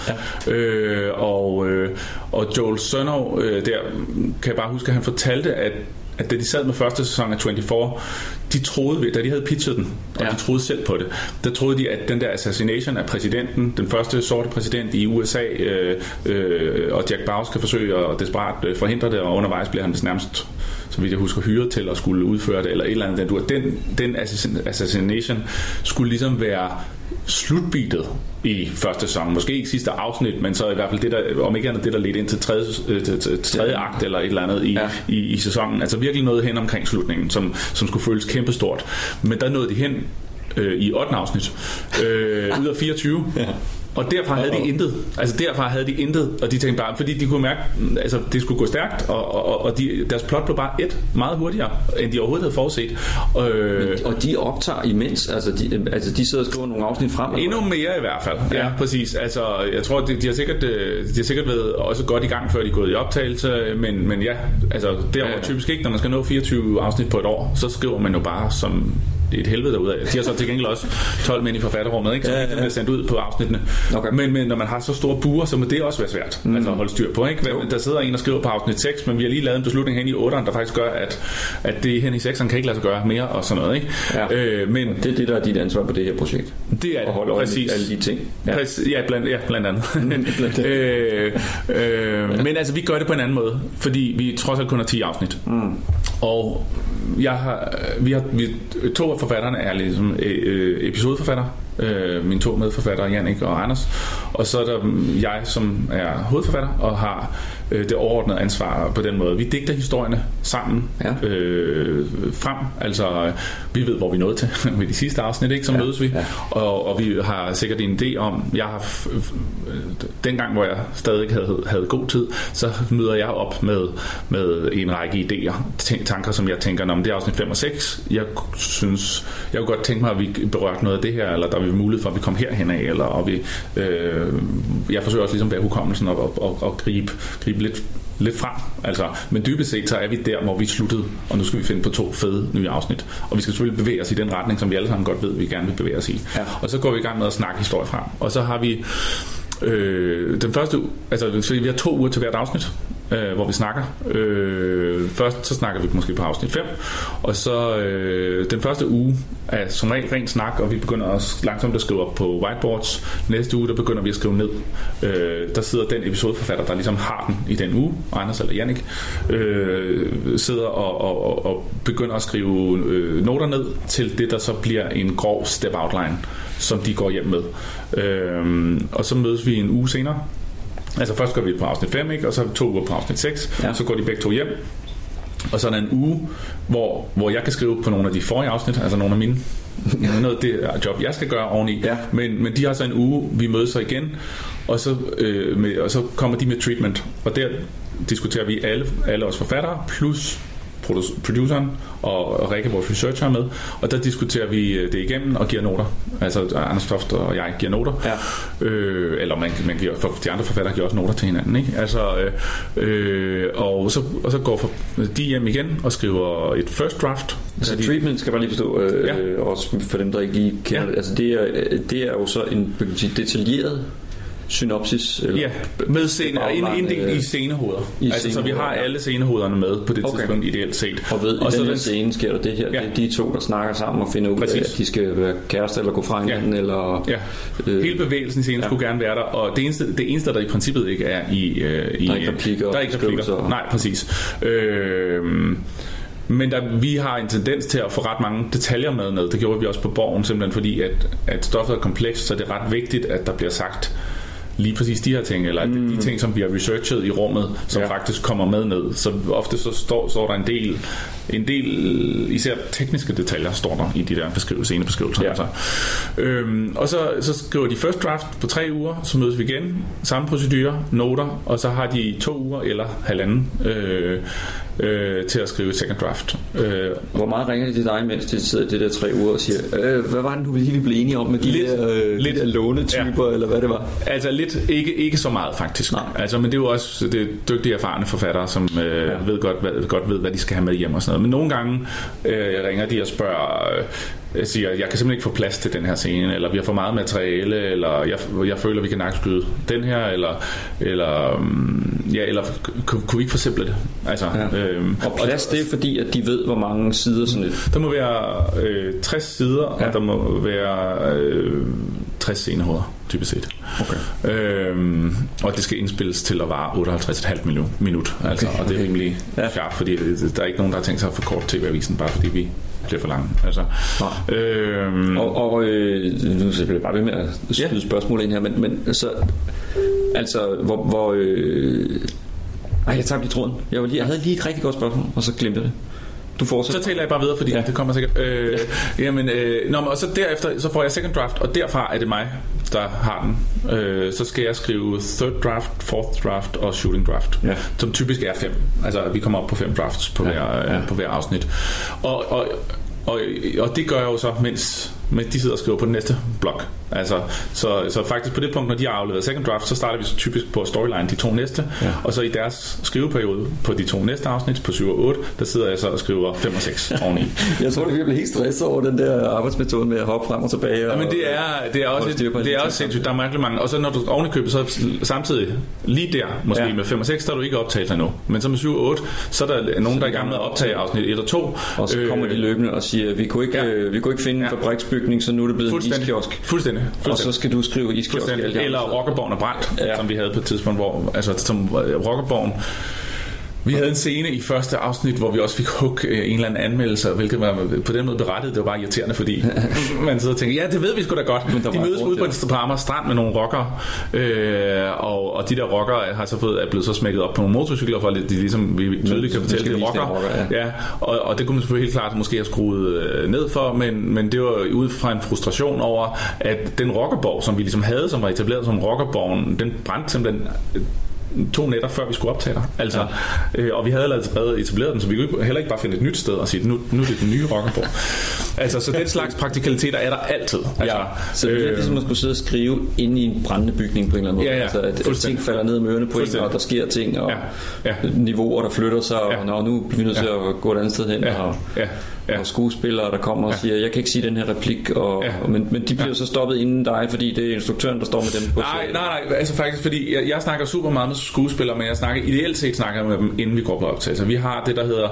Og Joel Sørnov, der kan jeg bare huske, at han fortalte, at da de sad med første sæson af 24, de troede, da de havde pitchet den, og de troede selv på det, der troede de, at den der assassination af præsidenten, den første sorte præsident i USA, og Jack Bauer skal forsøge at desperat forhindre det, og undervejs bliver han nærmest, så vidt jeg husker, hyret til at skulle udføre det, eller et eller andet. Den assassination skulle ligesom være slutbeatet i første sæson. Måske ikke sidste afsnit, men så i hvert fald det der, om ikke andet det der ledte ind til tredje akt eller et eller andet i sæsonen. Altså virkelig noget hen omkring slutningen, som skulle føles kæmpestort. Men der nåede de hen i 8. afsnit ud af 24. Og derfra havde de intet. Og de tænkte bare, fordi de kunne mærke, altså det skulle gå stærkt, og deres plot blev bare meget hurtigere, end de overhovedet havde forudset. Og de optager imens, altså de sidder og skriver nogle afsnit frem. Endnu mere i hvert fald. Ja, præcis. Altså jeg tror, de har sikkert været også godt i gang, før de er gået i optagelse, men ja, altså det er jo typisk ikke, når man skal nå 24 afsnit på et år, så skriver man jo bare som et helvede derudad. De har så til gengæld også 12 mænd i forfatterrummet, ikke? Så det bliver sendt ud på afsnittene. Okay. Men når man har så store buer, så må det også være svært altså at holde styr på, ikke? Der sidder en og skriver på afsnit 6, men vi har lige lavet en beslutning hen i 8'eren, der faktisk gør, at det hen i 6'eren kan ikke lade sig gøre mere og sådan noget, ikke? Ja. Men det er det, der er dit ansvar på det her projekt. Det er at holde præcis alle de ting. Ja, blandt andet. Men altså, vi gør det på en anden måde, fordi vi trods alt kun har 10 afsnit. Og vi 2 af forfatterne er ligesom episodeforfatter. Mine 2 medforfattere, Jannik og Anders. Og så er der jeg, som er hovedforfatter og har det overordnede ansvar på den måde. Vi digter historierne sammen frem. Altså, vi ved, hvor vi nåede til med de sidste afsnit, ikke? Så mødes vi. Ja. Og vi har sikkert en idé om, jeg har dengang, hvor jeg stadig havde god tid, så møder jeg op med en række idéer, tanker, som jeg tænker, om det er afsnit 5 og 6. Jeg kunne godt tænke mig, at vi berørte noget af det her, eller der er mulighed for, at vi kommer herhen af, eller og vi, jeg forsøger også ligesom ved hukommelsen og gribe lidt frem. Altså, men dybest set så er vi der, hvor vi sluttede, og nu skal vi finde på 2 fede nye afsnit. Og vi skal selvfølgelig bevæge os i den retning, som vi alle sammen godt ved, vi gerne vil bevæge os i. Ja. Og så går vi i gang med at snakke historie frem. Og så har vi den første, altså vi har 2 uger til hvert afsnit, hvor vi snakker. Først så snakker vi måske på afsnit 5, og så den første uge er som regel ren snak, og vi begynder også langsomt at skrive op på whiteboards. Næste uge, der begynder vi at skrive ned. Der sidder den episodeforfatter, der ligesom har den i den uge, Anders eller Jannik, sidder og begynder at skrive noter ned til det, der så bliver en grov step outline, som de går hjem med. Og så mødes vi en uge senere. Altså først går vi på afsnit 5, ikke? Og så 2 uger på afsnit 6, så går de begge 2 hjem. Og så er der en uge, hvor jeg kan skrive på nogle af de forrige afsnit, altså nogle af mine, noget af det job, jeg skal gøre oveni. Ja. Men de har så en uge, vi mødes så igen, og så kommer de med treatment. Og der diskuterer vi alle os forfattere, plus produceren og Rikke, vores researcher, med, og der diskuterer vi det igennem og giver noter. Altså Anders Toft og jeg giver noter. Ja. Eller man giver, for de andre forfattere giver også noter til hinanden, ikke? Altså, og så går de hjem igen og skriver et first draft. Så treatment skal man lige forstå, også for dem, der ikke lige kender det. Altså det er jo så en detaljeret synopsis, eller med inddelt i scenehoveder. Så vi har alle scenehoderne med på det tidspunkt ideelt set. Og ved, i den her scene sker der det her. Ja. Det er de 2, der snakker sammen og finder ud af, at de skal være kærester eller gå fra hinanden. Eller, hele bevægelsen i scenen skulle gerne være der, og det eneste, der i princippet ikke er i der er ikke replikker. Nej, præcis. Men vi har en tendens til at få ret mange detaljer med. Det gjorde vi også på Borgen, simpelthen fordi, at stoffet er komplekst, så det er ret vigtigt, at der bliver sagt lige præcis de her ting, eller de ting, som vi har researchet i rummet, som faktisk kommer med ned. Så ofte så står der en del især tekniske detaljer står der i de der scenebeskrivelser. Ja. Altså. Og så skriver de first draft på 3 uger, så mødes vi igen, samme procedure, noter, og så har de 2 uger eller halvanden til at skrive second draft. Hvor meget ringer de til dig, mens de sidder det der 3 uger og siger, hvad var det nu, vi blev enige om med de der lånetyper, eller hvad det var? Altså ikke så meget faktisk. Altså, men det er jo også det dygtige erfarne forfattere, som godt ved, hvad de skal have med hjem og sådan noget. Men nogle gange ringer de og spørger, siger, jeg kan simpelthen ikke få plads til den her scene, eller vi har for meget materiale, eller jeg føler, vi kan nakkeskyde den her, eller kunne vi ikke forsimple det? Altså, og plads, det er fordi, at de ved, hvor mange sider sådan et... Der må være 60 sider, og der må være 60 scenehoveder, typisk set. Okay. Og det skal indspilles til at vare 58,5 minut, altså, og det er rimelig sharp, fordi der er ikke nogen, der har tænkt sig at forkorte TV-avisen, bare fordi vi bliver for lange. Altså. Nu skal jeg bare ved med at skyde spørgsmål ind her, men så altså jeg tabte lige tråden. Jeg havde lige et rigtig godt spørgsmål, og så glemte jeg det. Du fortsætter. Så taler jeg bare videre, fordi det kommer sikkert. Og så derefter så får jeg second draft, og derfra er det mig, der har den. Så skal jeg skrive third draft, fourth draft og shooting draft, som typisk er 5. Altså vi kommer op på 5 drafts på hver afsnit. Og det gør jeg jo så, mens men de sidder og skriver på den næste blok. Altså, så faktisk på det punkt, når de har afleveret second draft, så starter vi så typisk på storyline de 2 næste, og så i deres skriveperiode på de 2 næste afsnit, på 7 og 8, der sidder jeg så og skriver 5 og 6 oveni. Jeg tror, det bliver helt stresset over den der arbejdsmetode med at hoppe frem og tilbage. Men det er også sindssygt, der er virkelig mange. Og så når du oven i købet, så samtidig lige der, måske med 5 og 6, der er du ikke optaget endnu. Men så med 7 og 8, så er der nogen, der er i gang med at optage afsnit 1 og 2. Og så kommer de løbende og siger, vi kunne ikke finde en fabriksbygning, så nu er det blevet en iskiosk. Fuldstændig. Og så skal du skrive iskiosk. Eller Rockerborgen er brændt, som vi havde på et tidspunkt, hvor som Rockerborgen. Vi havde en scene i første afsnit, hvor vi også fik en eller anden anmeldelse, hvilket var på den måde berettet. Det var bare irriterende, fordi man sidder og tænker, ja, det ved vi sgu da godt. De mødes ude på Amager Strand med nogle rockere, og de der rockere er blevet så smækket op på nogle motorcykler, for at de ligesom vi tydeligt kan fortælle, det er rockere. Ja, og det kunne man selvfølgelig helt klart måske have skruet ned for, men det var ud fra en frustration over, at den rockerborg, som vi ligesom havde, som var etableret som rockerborgen, den brændte simpelthen 2 nætter før vi skulle optage der. Altså, og vi havde allerede etableret den, så vi kunne heller ikke bare finde et nyt sted og sige, nu er det den nye Rockerborg. Altså, så den slags praktikaliteter er der altid. Altså, så det er ligesom at skulle sidde og skrive inde i en brændende bygning på en eller anden måde. Altså, at ting falder ned med ørerne på en, og der sker ting, og niveauer, der flytter sig, og nu bliver vi nødt til at gå et andet sted hen, og skuespillere, der kommer og siger, jeg kan ikke sige den her replik, men de bliver så stoppet inden dig, fordi det er instruktøren, der står med dem på scenen. Nej, altså faktisk, fordi jeg snakker super meget med skuespillere, men ideelt set snakker jeg med dem, inden vi går på optagelse. Vi har det, der hedder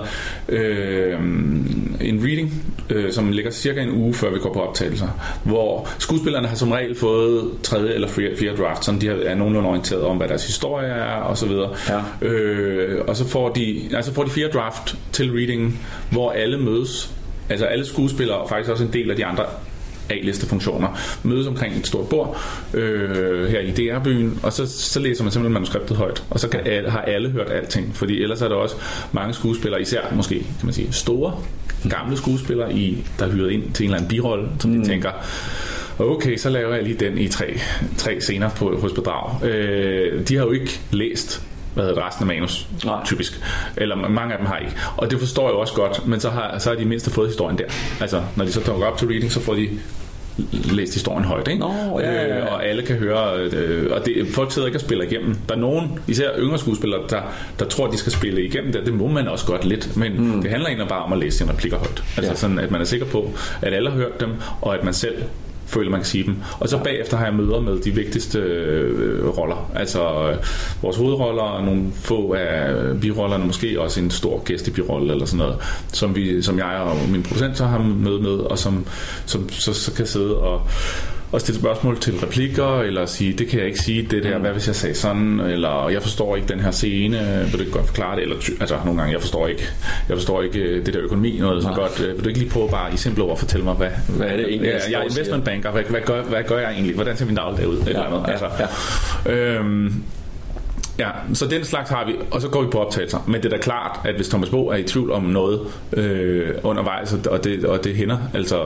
en reading, som ligger cirka en uge, før vi går på optagelser, hvor skuespillerne har som regel fået 3. eller 4. draft, så de er nogenlunde orienteret om, hvad deres historie er, og så videre. Og så får de 4 draft til readingen, hvor alle mødes. Altså alle skuespillere, og faktisk også en del af de andre A-listefunktioner, mødes omkring et stort bord her i DR-byen, og så læser man simpelthen manuskriptet højt, og så har alle hørt alting, fordi ellers er der også mange skuespillere, især måske, kan man sige, store, gamle skuespillere, der er hyret ind til en eller anden birolle, som de tænker, okay, så laver jeg lige den i 3 scener hos Bedrag. De har jo ikke læst resten af manus, typisk. Eller mange af dem har ikke. Og det forstår jeg også godt, men så har de mindst fået historien der. Altså, når de så dukker op til reading, så får de læst historien højt, ikke? Og alle kan høre, og folk sidder ikke og spiller igennem. Der er nogen, især yngre skuespillere, der tror, de skal spille igennem det. Det må man også godt lidt, men det handler egentlig bare om at læse sine replikker højt. Altså sådan, at man er sikker på, at alle har hørt dem, og at man selv føler, man kan sige dem. Og så bagefter har jeg møder med de vigtigste roller. Altså vores hovedroller, og nogle få af birollerne, måske også en stor gæst i birolle eller sådan noget, som jeg og min producent så har møde med, og som så kan sidde og stille spørgsmål til replikker, eller sige, det kan jeg ikke sige, det der, hvad hvis jeg sagde sådan, eller jeg forstår ikke den her scene, vil du ikke godt forklare det, eller altså nogle gange, jeg forstår ikke det der økonomi, noget så godt, vil du ikke lige prøve bare i simple ord at fortælle mig, hvad er det egentlig, jeg er investmentbanker, hvad gør jeg egentlig, hvordan ser min dagligdag ud, eller andet, altså. Ja, så den slags har vi, og så går vi på optagelser. Men det er da klart, at hvis Thomas Bo er i tvivl om noget undervejs, og det hænder, altså,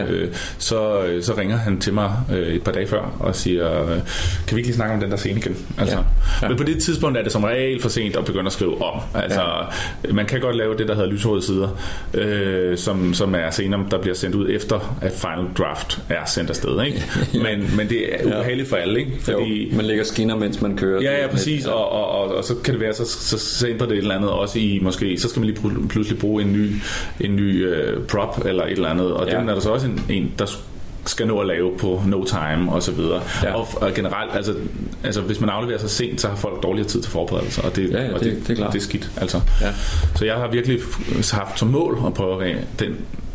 så ringer han til mig et par dage før og siger, kan vi ikke lige snakke om den der scene igen? Altså, men på det tidspunkt er det som regel for sent at begynde at skrive om. Altså, man kan godt lave det, der hedder lyshårede sider, som er scener, der bliver sendt ud efter, at final draft er sendt afsted, ikke? Men det er ubehageligt for alle, ikke? Fordi man lægger skinner, mens man kører. Ja, præcis. Og så kan det være, så ændrer det et eller andet også i, måske, så skal man lige pludselig bruge en ny prop eller et eller andet, og den er der så også en der skal nå at lave på no time og så videre. Og generelt, altså hvis man afleverer sig sent, så har folk dårligere tid til forberedelse, og det er skidt. Altså. Så jeg har virkelig haft som mål at prøve at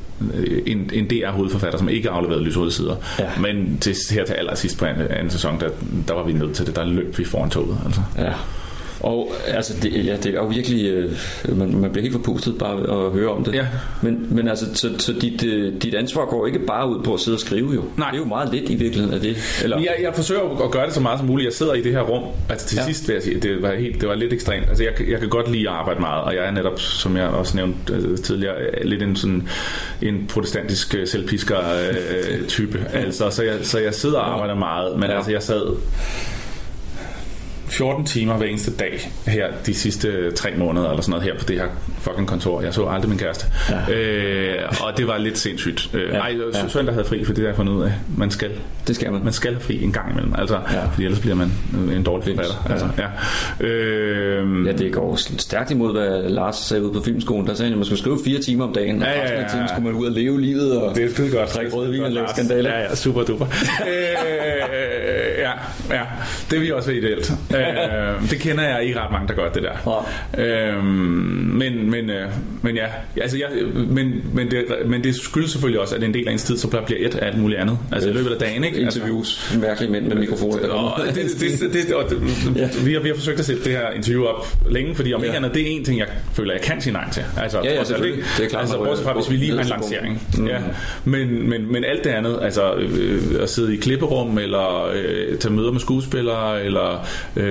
en DR-hovedforfatter, som ikke har afleveret lyshårede sider. Men her til allersidst på anden sæson, der var vi nødt til det. Der løb vi foran toget. Altså. Ja. Og altså det er jo virkelig man bliver helt forpustet bare at høre om det. Men altså så dit ansvar går ikke bare ud på at sidde og skrive jo. Nej. Det er jo meget lidt i virkeligheden af det. Eller? Jeg forsøger at gøre det så meget som muligt. Jeg sidder i det her rum. Altså til sidst vil jeg sige, det var lidt ekstremt. Altså jeg kan godt lide at arbejde meget, og jeg er netop, som jeg også nævnte tidligere, lidt en protestantisk selvpisker type. Altså så jeg sidder og arbejder meget, men altså jeg sad 14 timer hver eneste dag her de sidste 3 måneder eller sådan noget her på det her fucking kontor. Jeg så aldrig min kæreste. Ja. Og det var lidt sindssygt. Søndag havde fri, for det der jeg fundet ud af. Man skal have fri en gang imellem. Altså, fordi ellers bliver man en dårlig forfatter. Altså, det går stærkt imod, hvad Lars sagde ude på filmskolen. Der sagde han, at man skulle skrive 4 timer om dagen, og resten af tiden skulle man ud og leve livet og det er godt. Drikke rødvin og lave skandaler. Ja, super duper. Det er vi også ideelt. Det kender jeg ikke ret mange, der gør det der. Men det skyldes selvfølgelig også, at en del af ens tid så bliver et af alt muligt andet. Altså i løbet af dagen, ikke? Interviews, mærkelige mænd med mikrofoner. Vi har forsøgt at sætte det her interview op længe, fordi om ikke andet, det er en ting, jeg føler, jeg kan sige nej til. Altså, det er klart. Altså, bortset fra, hvis vi lige har en lancering. Ja. Men alt det andet, altså at sidde i klipperum, eller tage møder med skuespillere, eller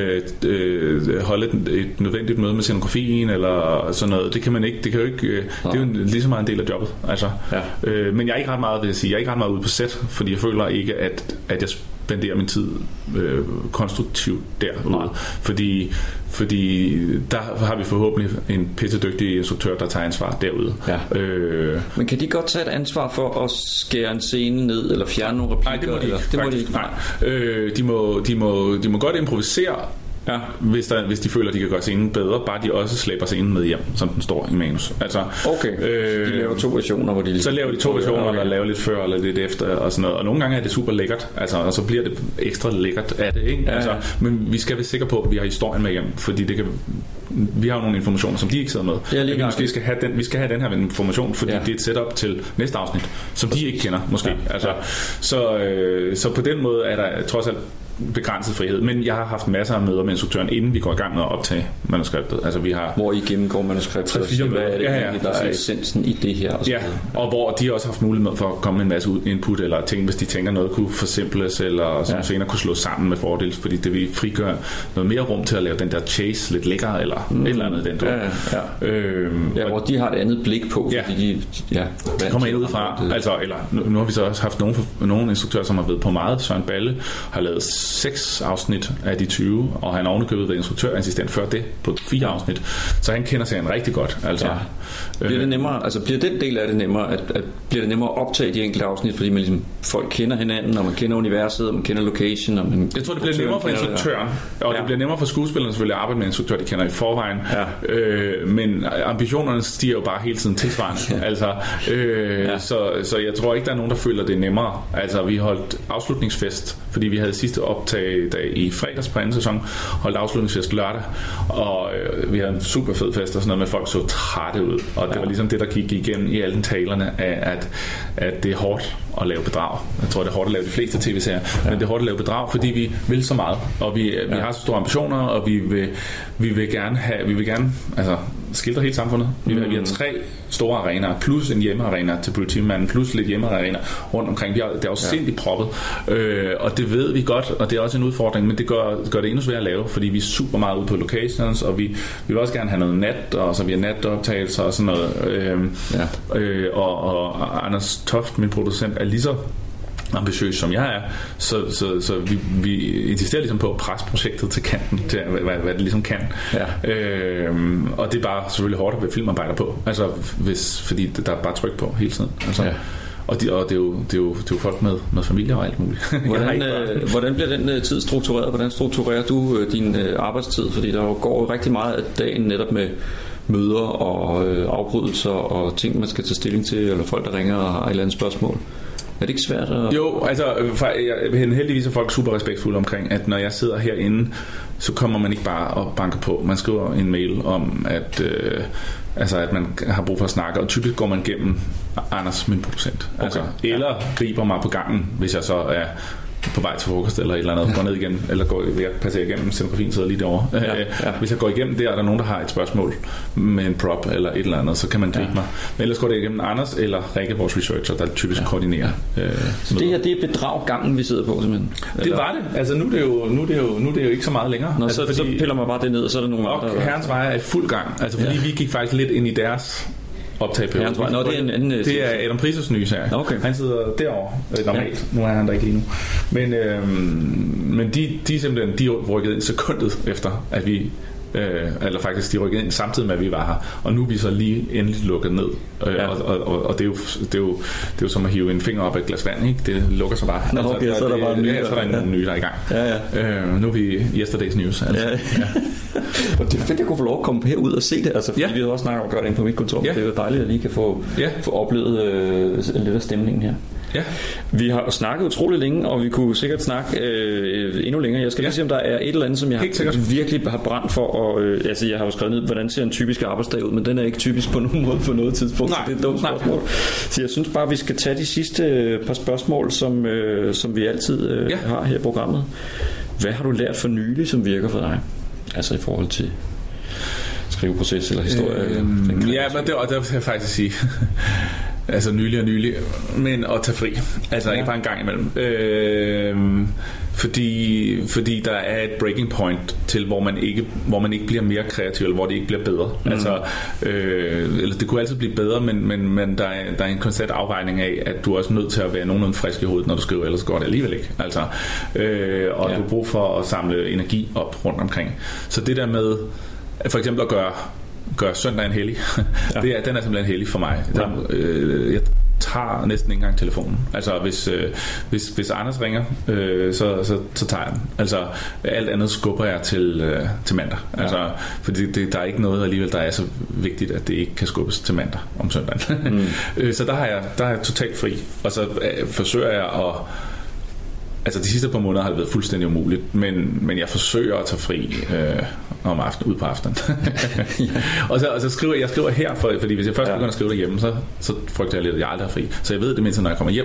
holde et nødvendigt møde med scenografien, eller sådan noget, det kan man ikke, det kan jo ikke, det er jo lige så meget en del af jobbet. Altså, men jeg er ikke ret meget, vil jeg sige, jeg er ikke ret meget ude på set, fordi jeg føler ikke, at jeg spenderer min tid konstruktivt derude. Fordi der har vi forhåbentlig en pissedygtig instruktør, der tager ansvar derude. Men kan de godt tage et ansvar for at skære en scene ned, eller fjerne nogle replikker? Nej, det må de ikke. Nej. De må godt improvisere, hvis de føler, at de kan gøre scenen bedre, bare de også slæber scenen med hjem, som den står i manus. Altså, de laver 2 versioner, hvor de så laver de 2 versioner, eller laver lidt før eller lidt efter og sådan noget. Og nogle gange er det super lækkert, altså, og så bliver det ekstra lækkert af det, ikke? Altså, men vi skal være sikre på, at vi har historien med hjem, fordi vi har jo nogle informationer, som de ikke sidder med. Vi måske skal have den her information, fordi det er et setup til næste afsnit, som de ikke kender måske. Altså, så på den måde er der trods alt begrænset frihed, men jeg har haft masser af møder med instruktøren, inden vi går i gang med at optage manuskriptet. Altså vi har hvor I gennemgår manuskriptet, og siger, hvad er det der er essensen i det her, og hvor de også har haft mulighed for at komme med en masse input eller ting, hvis de tænker noget kunne forsimples, eller som senere kunne slås sammen med fordel, fordi det vil frigøre noget mere rum til at lave den der chase lidt lækkere, eller et eller andet den der. Hvor de har et andet blik på, fordi de kommer ind udefra, altså, eller nu har vi så også haft nogle instruktører, som har været på meget. Søren Balle har lavet 6 afsnit af de 20, og han ovenikøbet været instruktørassistent før det på 4 afsnit, så han kender serien rigtig godt. Altså, bliver det nemmere, altså bliver den del af det nemmere, at bliver det nemmere at optage de enkelte afsnit, fordi man ligesom, folk kender hinanden, og man kender universet, og man kender location, og man, jeg tror det bliver nemmere for instruktøren, og det bliver nemmere for skuespillerne selvfølgelig at arbejde med en instruktør, de kender i forvejen, men ambitionerne stiger jo bare hele tiden tilsvarende. Altså, så jeg tror ikke der er nogen, der føler det nemmere. Altså vi holdt afslutningsfest, fordi vi havde sidste optag i fredags på anden sæson, holdt afslutningsfest lørdag, og vi havde en super fed fest og sådan noget, med folk så trætte ud, og det var ligesom det, der gik igen i alle talerne af, at det er hårdt at lave bedrag. Jeg tror, det er hårdt at lave de fleste tv-serier, men det er hårdt at lave bedrag, fordi vi vil så meget, og vi har så store ambitioner, og vi vil gerne altså skildre hele samfundet. Vi har 3 store arenaer, plus en hjemmearena til politimanden, plus lidt hjemmearena rundt omkring. Det er jo sindssygt proppet, og det ved vi godt, og det er også en udfordring, men det gør det endnu sværere at lave, fordi vi er super meget ude på locations, og vi vil også gerne have noget nat, og så vi har natoptagelser og sådan noget. Og Anders Toft, min producent, er lige så ambitiøs som jeg er, så vi insisterer ligesom på at presse projektet til kanten, til hvad det ligesom kan. Og det er bare selvfølgelig hårdt at være filmarbejder på, altså fordi der er bare tryk på hele tiden. Altså. Og det er jo folk med familie og alt muligt. Hvordan bliver den tid struktureret? Hvordan strukturerer du din arbejdstid? Fordi der går rigtig meget af dagen netop med møder og afbrydelser og ting, man skal tage stilling til, eller folk, der ringer og har et eller andet spørgsmål. Er det ikke svært at... Jo, altså heldigvis er folk super respektfulde omkring, at når jeg sidder herinde, så kommer man ikke bare og banker på. Man skriver en mail om, at man har brug for at snakke, og typisk går man gennem Anders, min producent. Altså, eller griber mig på gangen, hvis jeg så er på vej til frokost eller et eller andet, går ned igen, eller jeg passerer igennem, scenografien sidder lige derovre. Hvis jeg går igennem der, er der nogen, der har et spørgsmål med en prop eller et eller andet, så kan man gribe mig. Men ellers går det igennem Anders eller Rikke, vores researcher, der typisk koordinerer. Så det her, det er bedraggangen, vi sidder på, simpelthen? Det var det. Altså nu er det jo ikke så meget længere. Nå, altså, så piller man bare det ned, og så er der nogle andre. Og Herrens Veje er i fuld gang. Altså fordi vi gik faktisk lidt ind i deres optageperiode. Nå, det er en anden... Det er Adam Prisers nye serie. Okay. Han sidder derovre normalt. Ja. Nu er han der ikke lige nu. Men de simpelthen, de rykkede ind sekundet efter, at vi... eller faktisk de rykkede ind samtidig med at vi var her, og nu er vi så lige endelig lukket ned, og det er jo som at hive en finger op af et glas vand, ikke? Det lukker sig bare. Nå, okay, så er der bare nye, så er der nogle nye der er i gang. Nu er vi yesterday's news, altså. Og det er fedt, jeg kunne få lov at komme herud og se det, altså, fordi vi har også snakket om at gøre det inde på mit kontor. Det er jo dejligt at lige kan få oplevet lidt af stemningen her. Ja. Vi har snakket utrolig længe, og vi kunne sikkert snakke endnu længere. Jeg skal lige se, om der er et eller andet, som jeg virkelig har brændt for. Og, altså, jeg har jo skrevet ned, hvordan ser en typisk arbejdsdag ud, men den er ikke typisk på nogen måde på noget tidspunkt. Nej, så det er et dumt spørgsmål. Så jeg synes bare, vi skal tage de sidste par spørgsmål, som vi altid har her i programmet. Hvad har du lært for nylig, som virker for dig? Altså i forhold til skriveproces eller historie? Men det vil jeg faktisk sige... Altså nylig, men at tage fri. Altså ikke bare en gang imellem. Fordi der er et breaking point til, hvor man ikke bliver mere kreativ, eller hvor det ikke bliver bedre. Altså, eller det kunne altid blive bedre, men der er en konstant afvejning af, at du er også nødt til at være nogenlunde frisk i hovedet, når du skriver, ellers går det alligevel ikke. Altså, og du har brug for at samle energi op rundt omkring. Så det der med, for eksempel at gøre søndagen hellig. Den er simpelthen hellig for mig. Jeg tager næsten ikke engang telefonen. Altså hvis Anders ringer, så tager jeg den. Altså alt andet skubber jeg til mandag. Altså fordi der er ikke noget alligevel, der er så vigtigt, at det ikke kan skubbes til mandag om søndagen. Så der er jeg totalt fri. Og så forsøger jeg at... Altså de sidste par måneder har det været fuldstændig umuligt, men jeg forsøger at tage fri om aftenen, ud på aftenen. og så skriver jeg her, fordi hvis jeg først begynder at skrive derhjemme, så frygter jeg lidt, at jeg aldrig er fri. Så jeg ved det mindst, når jeg kommer hjem.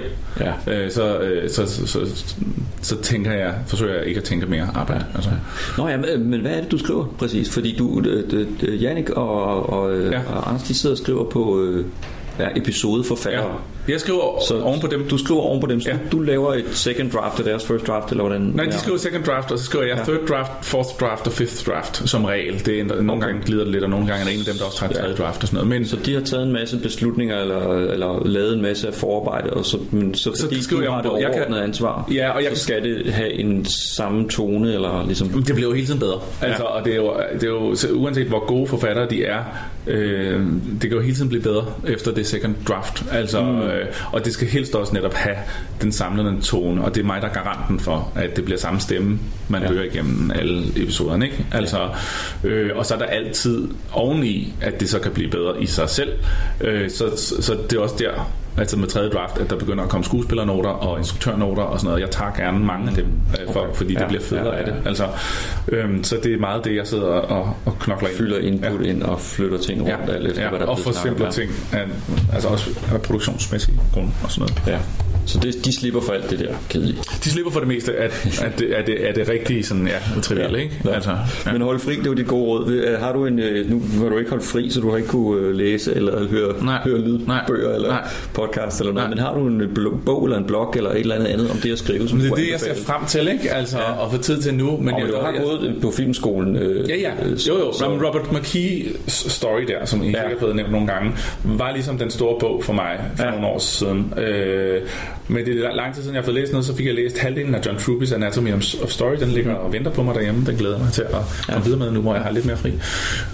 Så tænker jeg, forsøger jeg ikke at tænke mere arbejde. Altså. Nå ja, men hvad er det, du skriver præcis? Fordi du, Jannik og Anders, de sidder og skriver på... episodeforfatter. Ja. Jeg skriver oven på dem. Du skriver oven på dem, så du laver et second draft af deres first draft, eller hvordan? Nej, de skriver second draft, og så skriver jeg third draft, fourth draft og fifth draft som regel. Det er nogle gange glider det lidt, og nogle gange er der en af dem, der også tager tredje draft og sådan noget. Men så de har taget en masse beslutninger eller lavet en masse forarbejde, og så fordi du har det overordnede ansvar, så skal det have en samme tone eller ligesom. Det bliver jo hele tiden bedre. Altså, og det er jo uanset hvor gode forfattere de er, det kan jo hele tiden blive bedre efter det second draft. Altså og det skal helst også netop have den samlede tone, og det er mig, der er garanten for, at det bliver samme stemme, man hører igennem alle episoderne, ikke? Altså, og så er der altid oveni, at det så kan blive bedre i sig selv. Så det er også der, altså med tredje draft, at der begynder at komme skuespillernoter og instruktørnoter og sådan noget. Jeg tager gerne mange af dem, fordi det bliver federe af det. Altså, så det er meget det, jeg sidder og knokler ind. Fylder input ind og flytter ting rundt. Lidt, og forsimpler ting, altså også af produktionsmæssige grund og sådan noget. Ja. Så de slipper for alt det der kedelige. De slipper for det meste af det rigtige sådan, trivielle, ikke? Ja. Altså, Men hold fri, det er jo dit gode råd. Har du nu har du ikke holdt fri, så du har ikke kunne læse eller høre lydbøger eller podcast eller noget. Men har du en bog eller en blog eller et eller andet om det at skrive? Men det er det, jeg ser frem til, ikke? Altså, og få tid til nu. Men du har gået på filmskolen. Jo. Men Robert McKee's story der, som I ikke har fået nævnt nogle gange, var ligesom den store bog for mig for nogle år siden. Men det er lang tid siden jeg har fået læst noget, så fik jeg læst halvdelen af John Truby's Anatomy of Story. Den ligger og venter på mig derhjemme. Den glæder mig til at komme videre med nu, hvor jeg har lidt mere fri.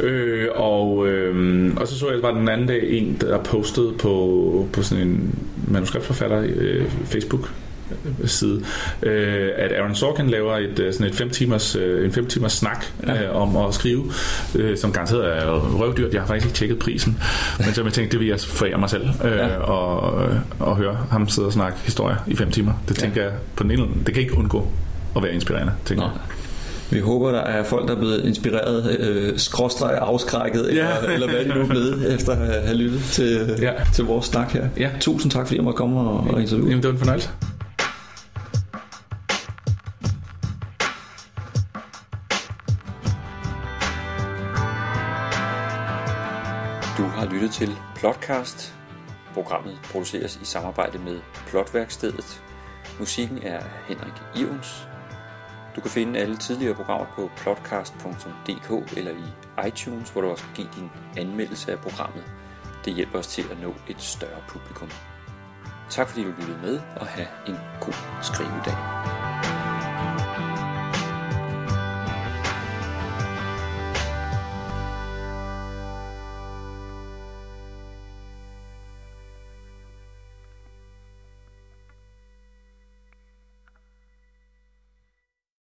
Og så jeg bare den anden dag en, der postede på sådan en manuskriptforfatter Facebook side, at Aaron Sorkin laver sådan et 5 timers snak om at skrive, som garanteret er røvdyrt. Jeg har faktisk ikke tjekket prisen, men så jeg tænkte, det vil jeg forære mig selv og høre ham sidde og snakke historier i 5 timer. Det tænker jeg på den ene, det kan ikke undgå at være inspirerende, tænker jeg. Vi håber, der er folk, der er blevet inspireret, skråstreg afskrækket, eller hvad de nu er blevet, efter at have lyttet til vores snak her. Ja. Tusind tak, fordi jeg måtte komme og interviewe. Jamen, det var en fornøjelse. Du har lyttet til Plotcast. Programmet produceres i samarbejde med Plotværkstedet. Musikken er Henrik Ivens. Du kan finde alle tidligere programmer på plotcast.dk eller i iTunes, hvor du også kan give din anmeldelse af programmet. Det hjælper os til at nå et større publikum. Tak fordi du lyttede med, og have en god skrivedag.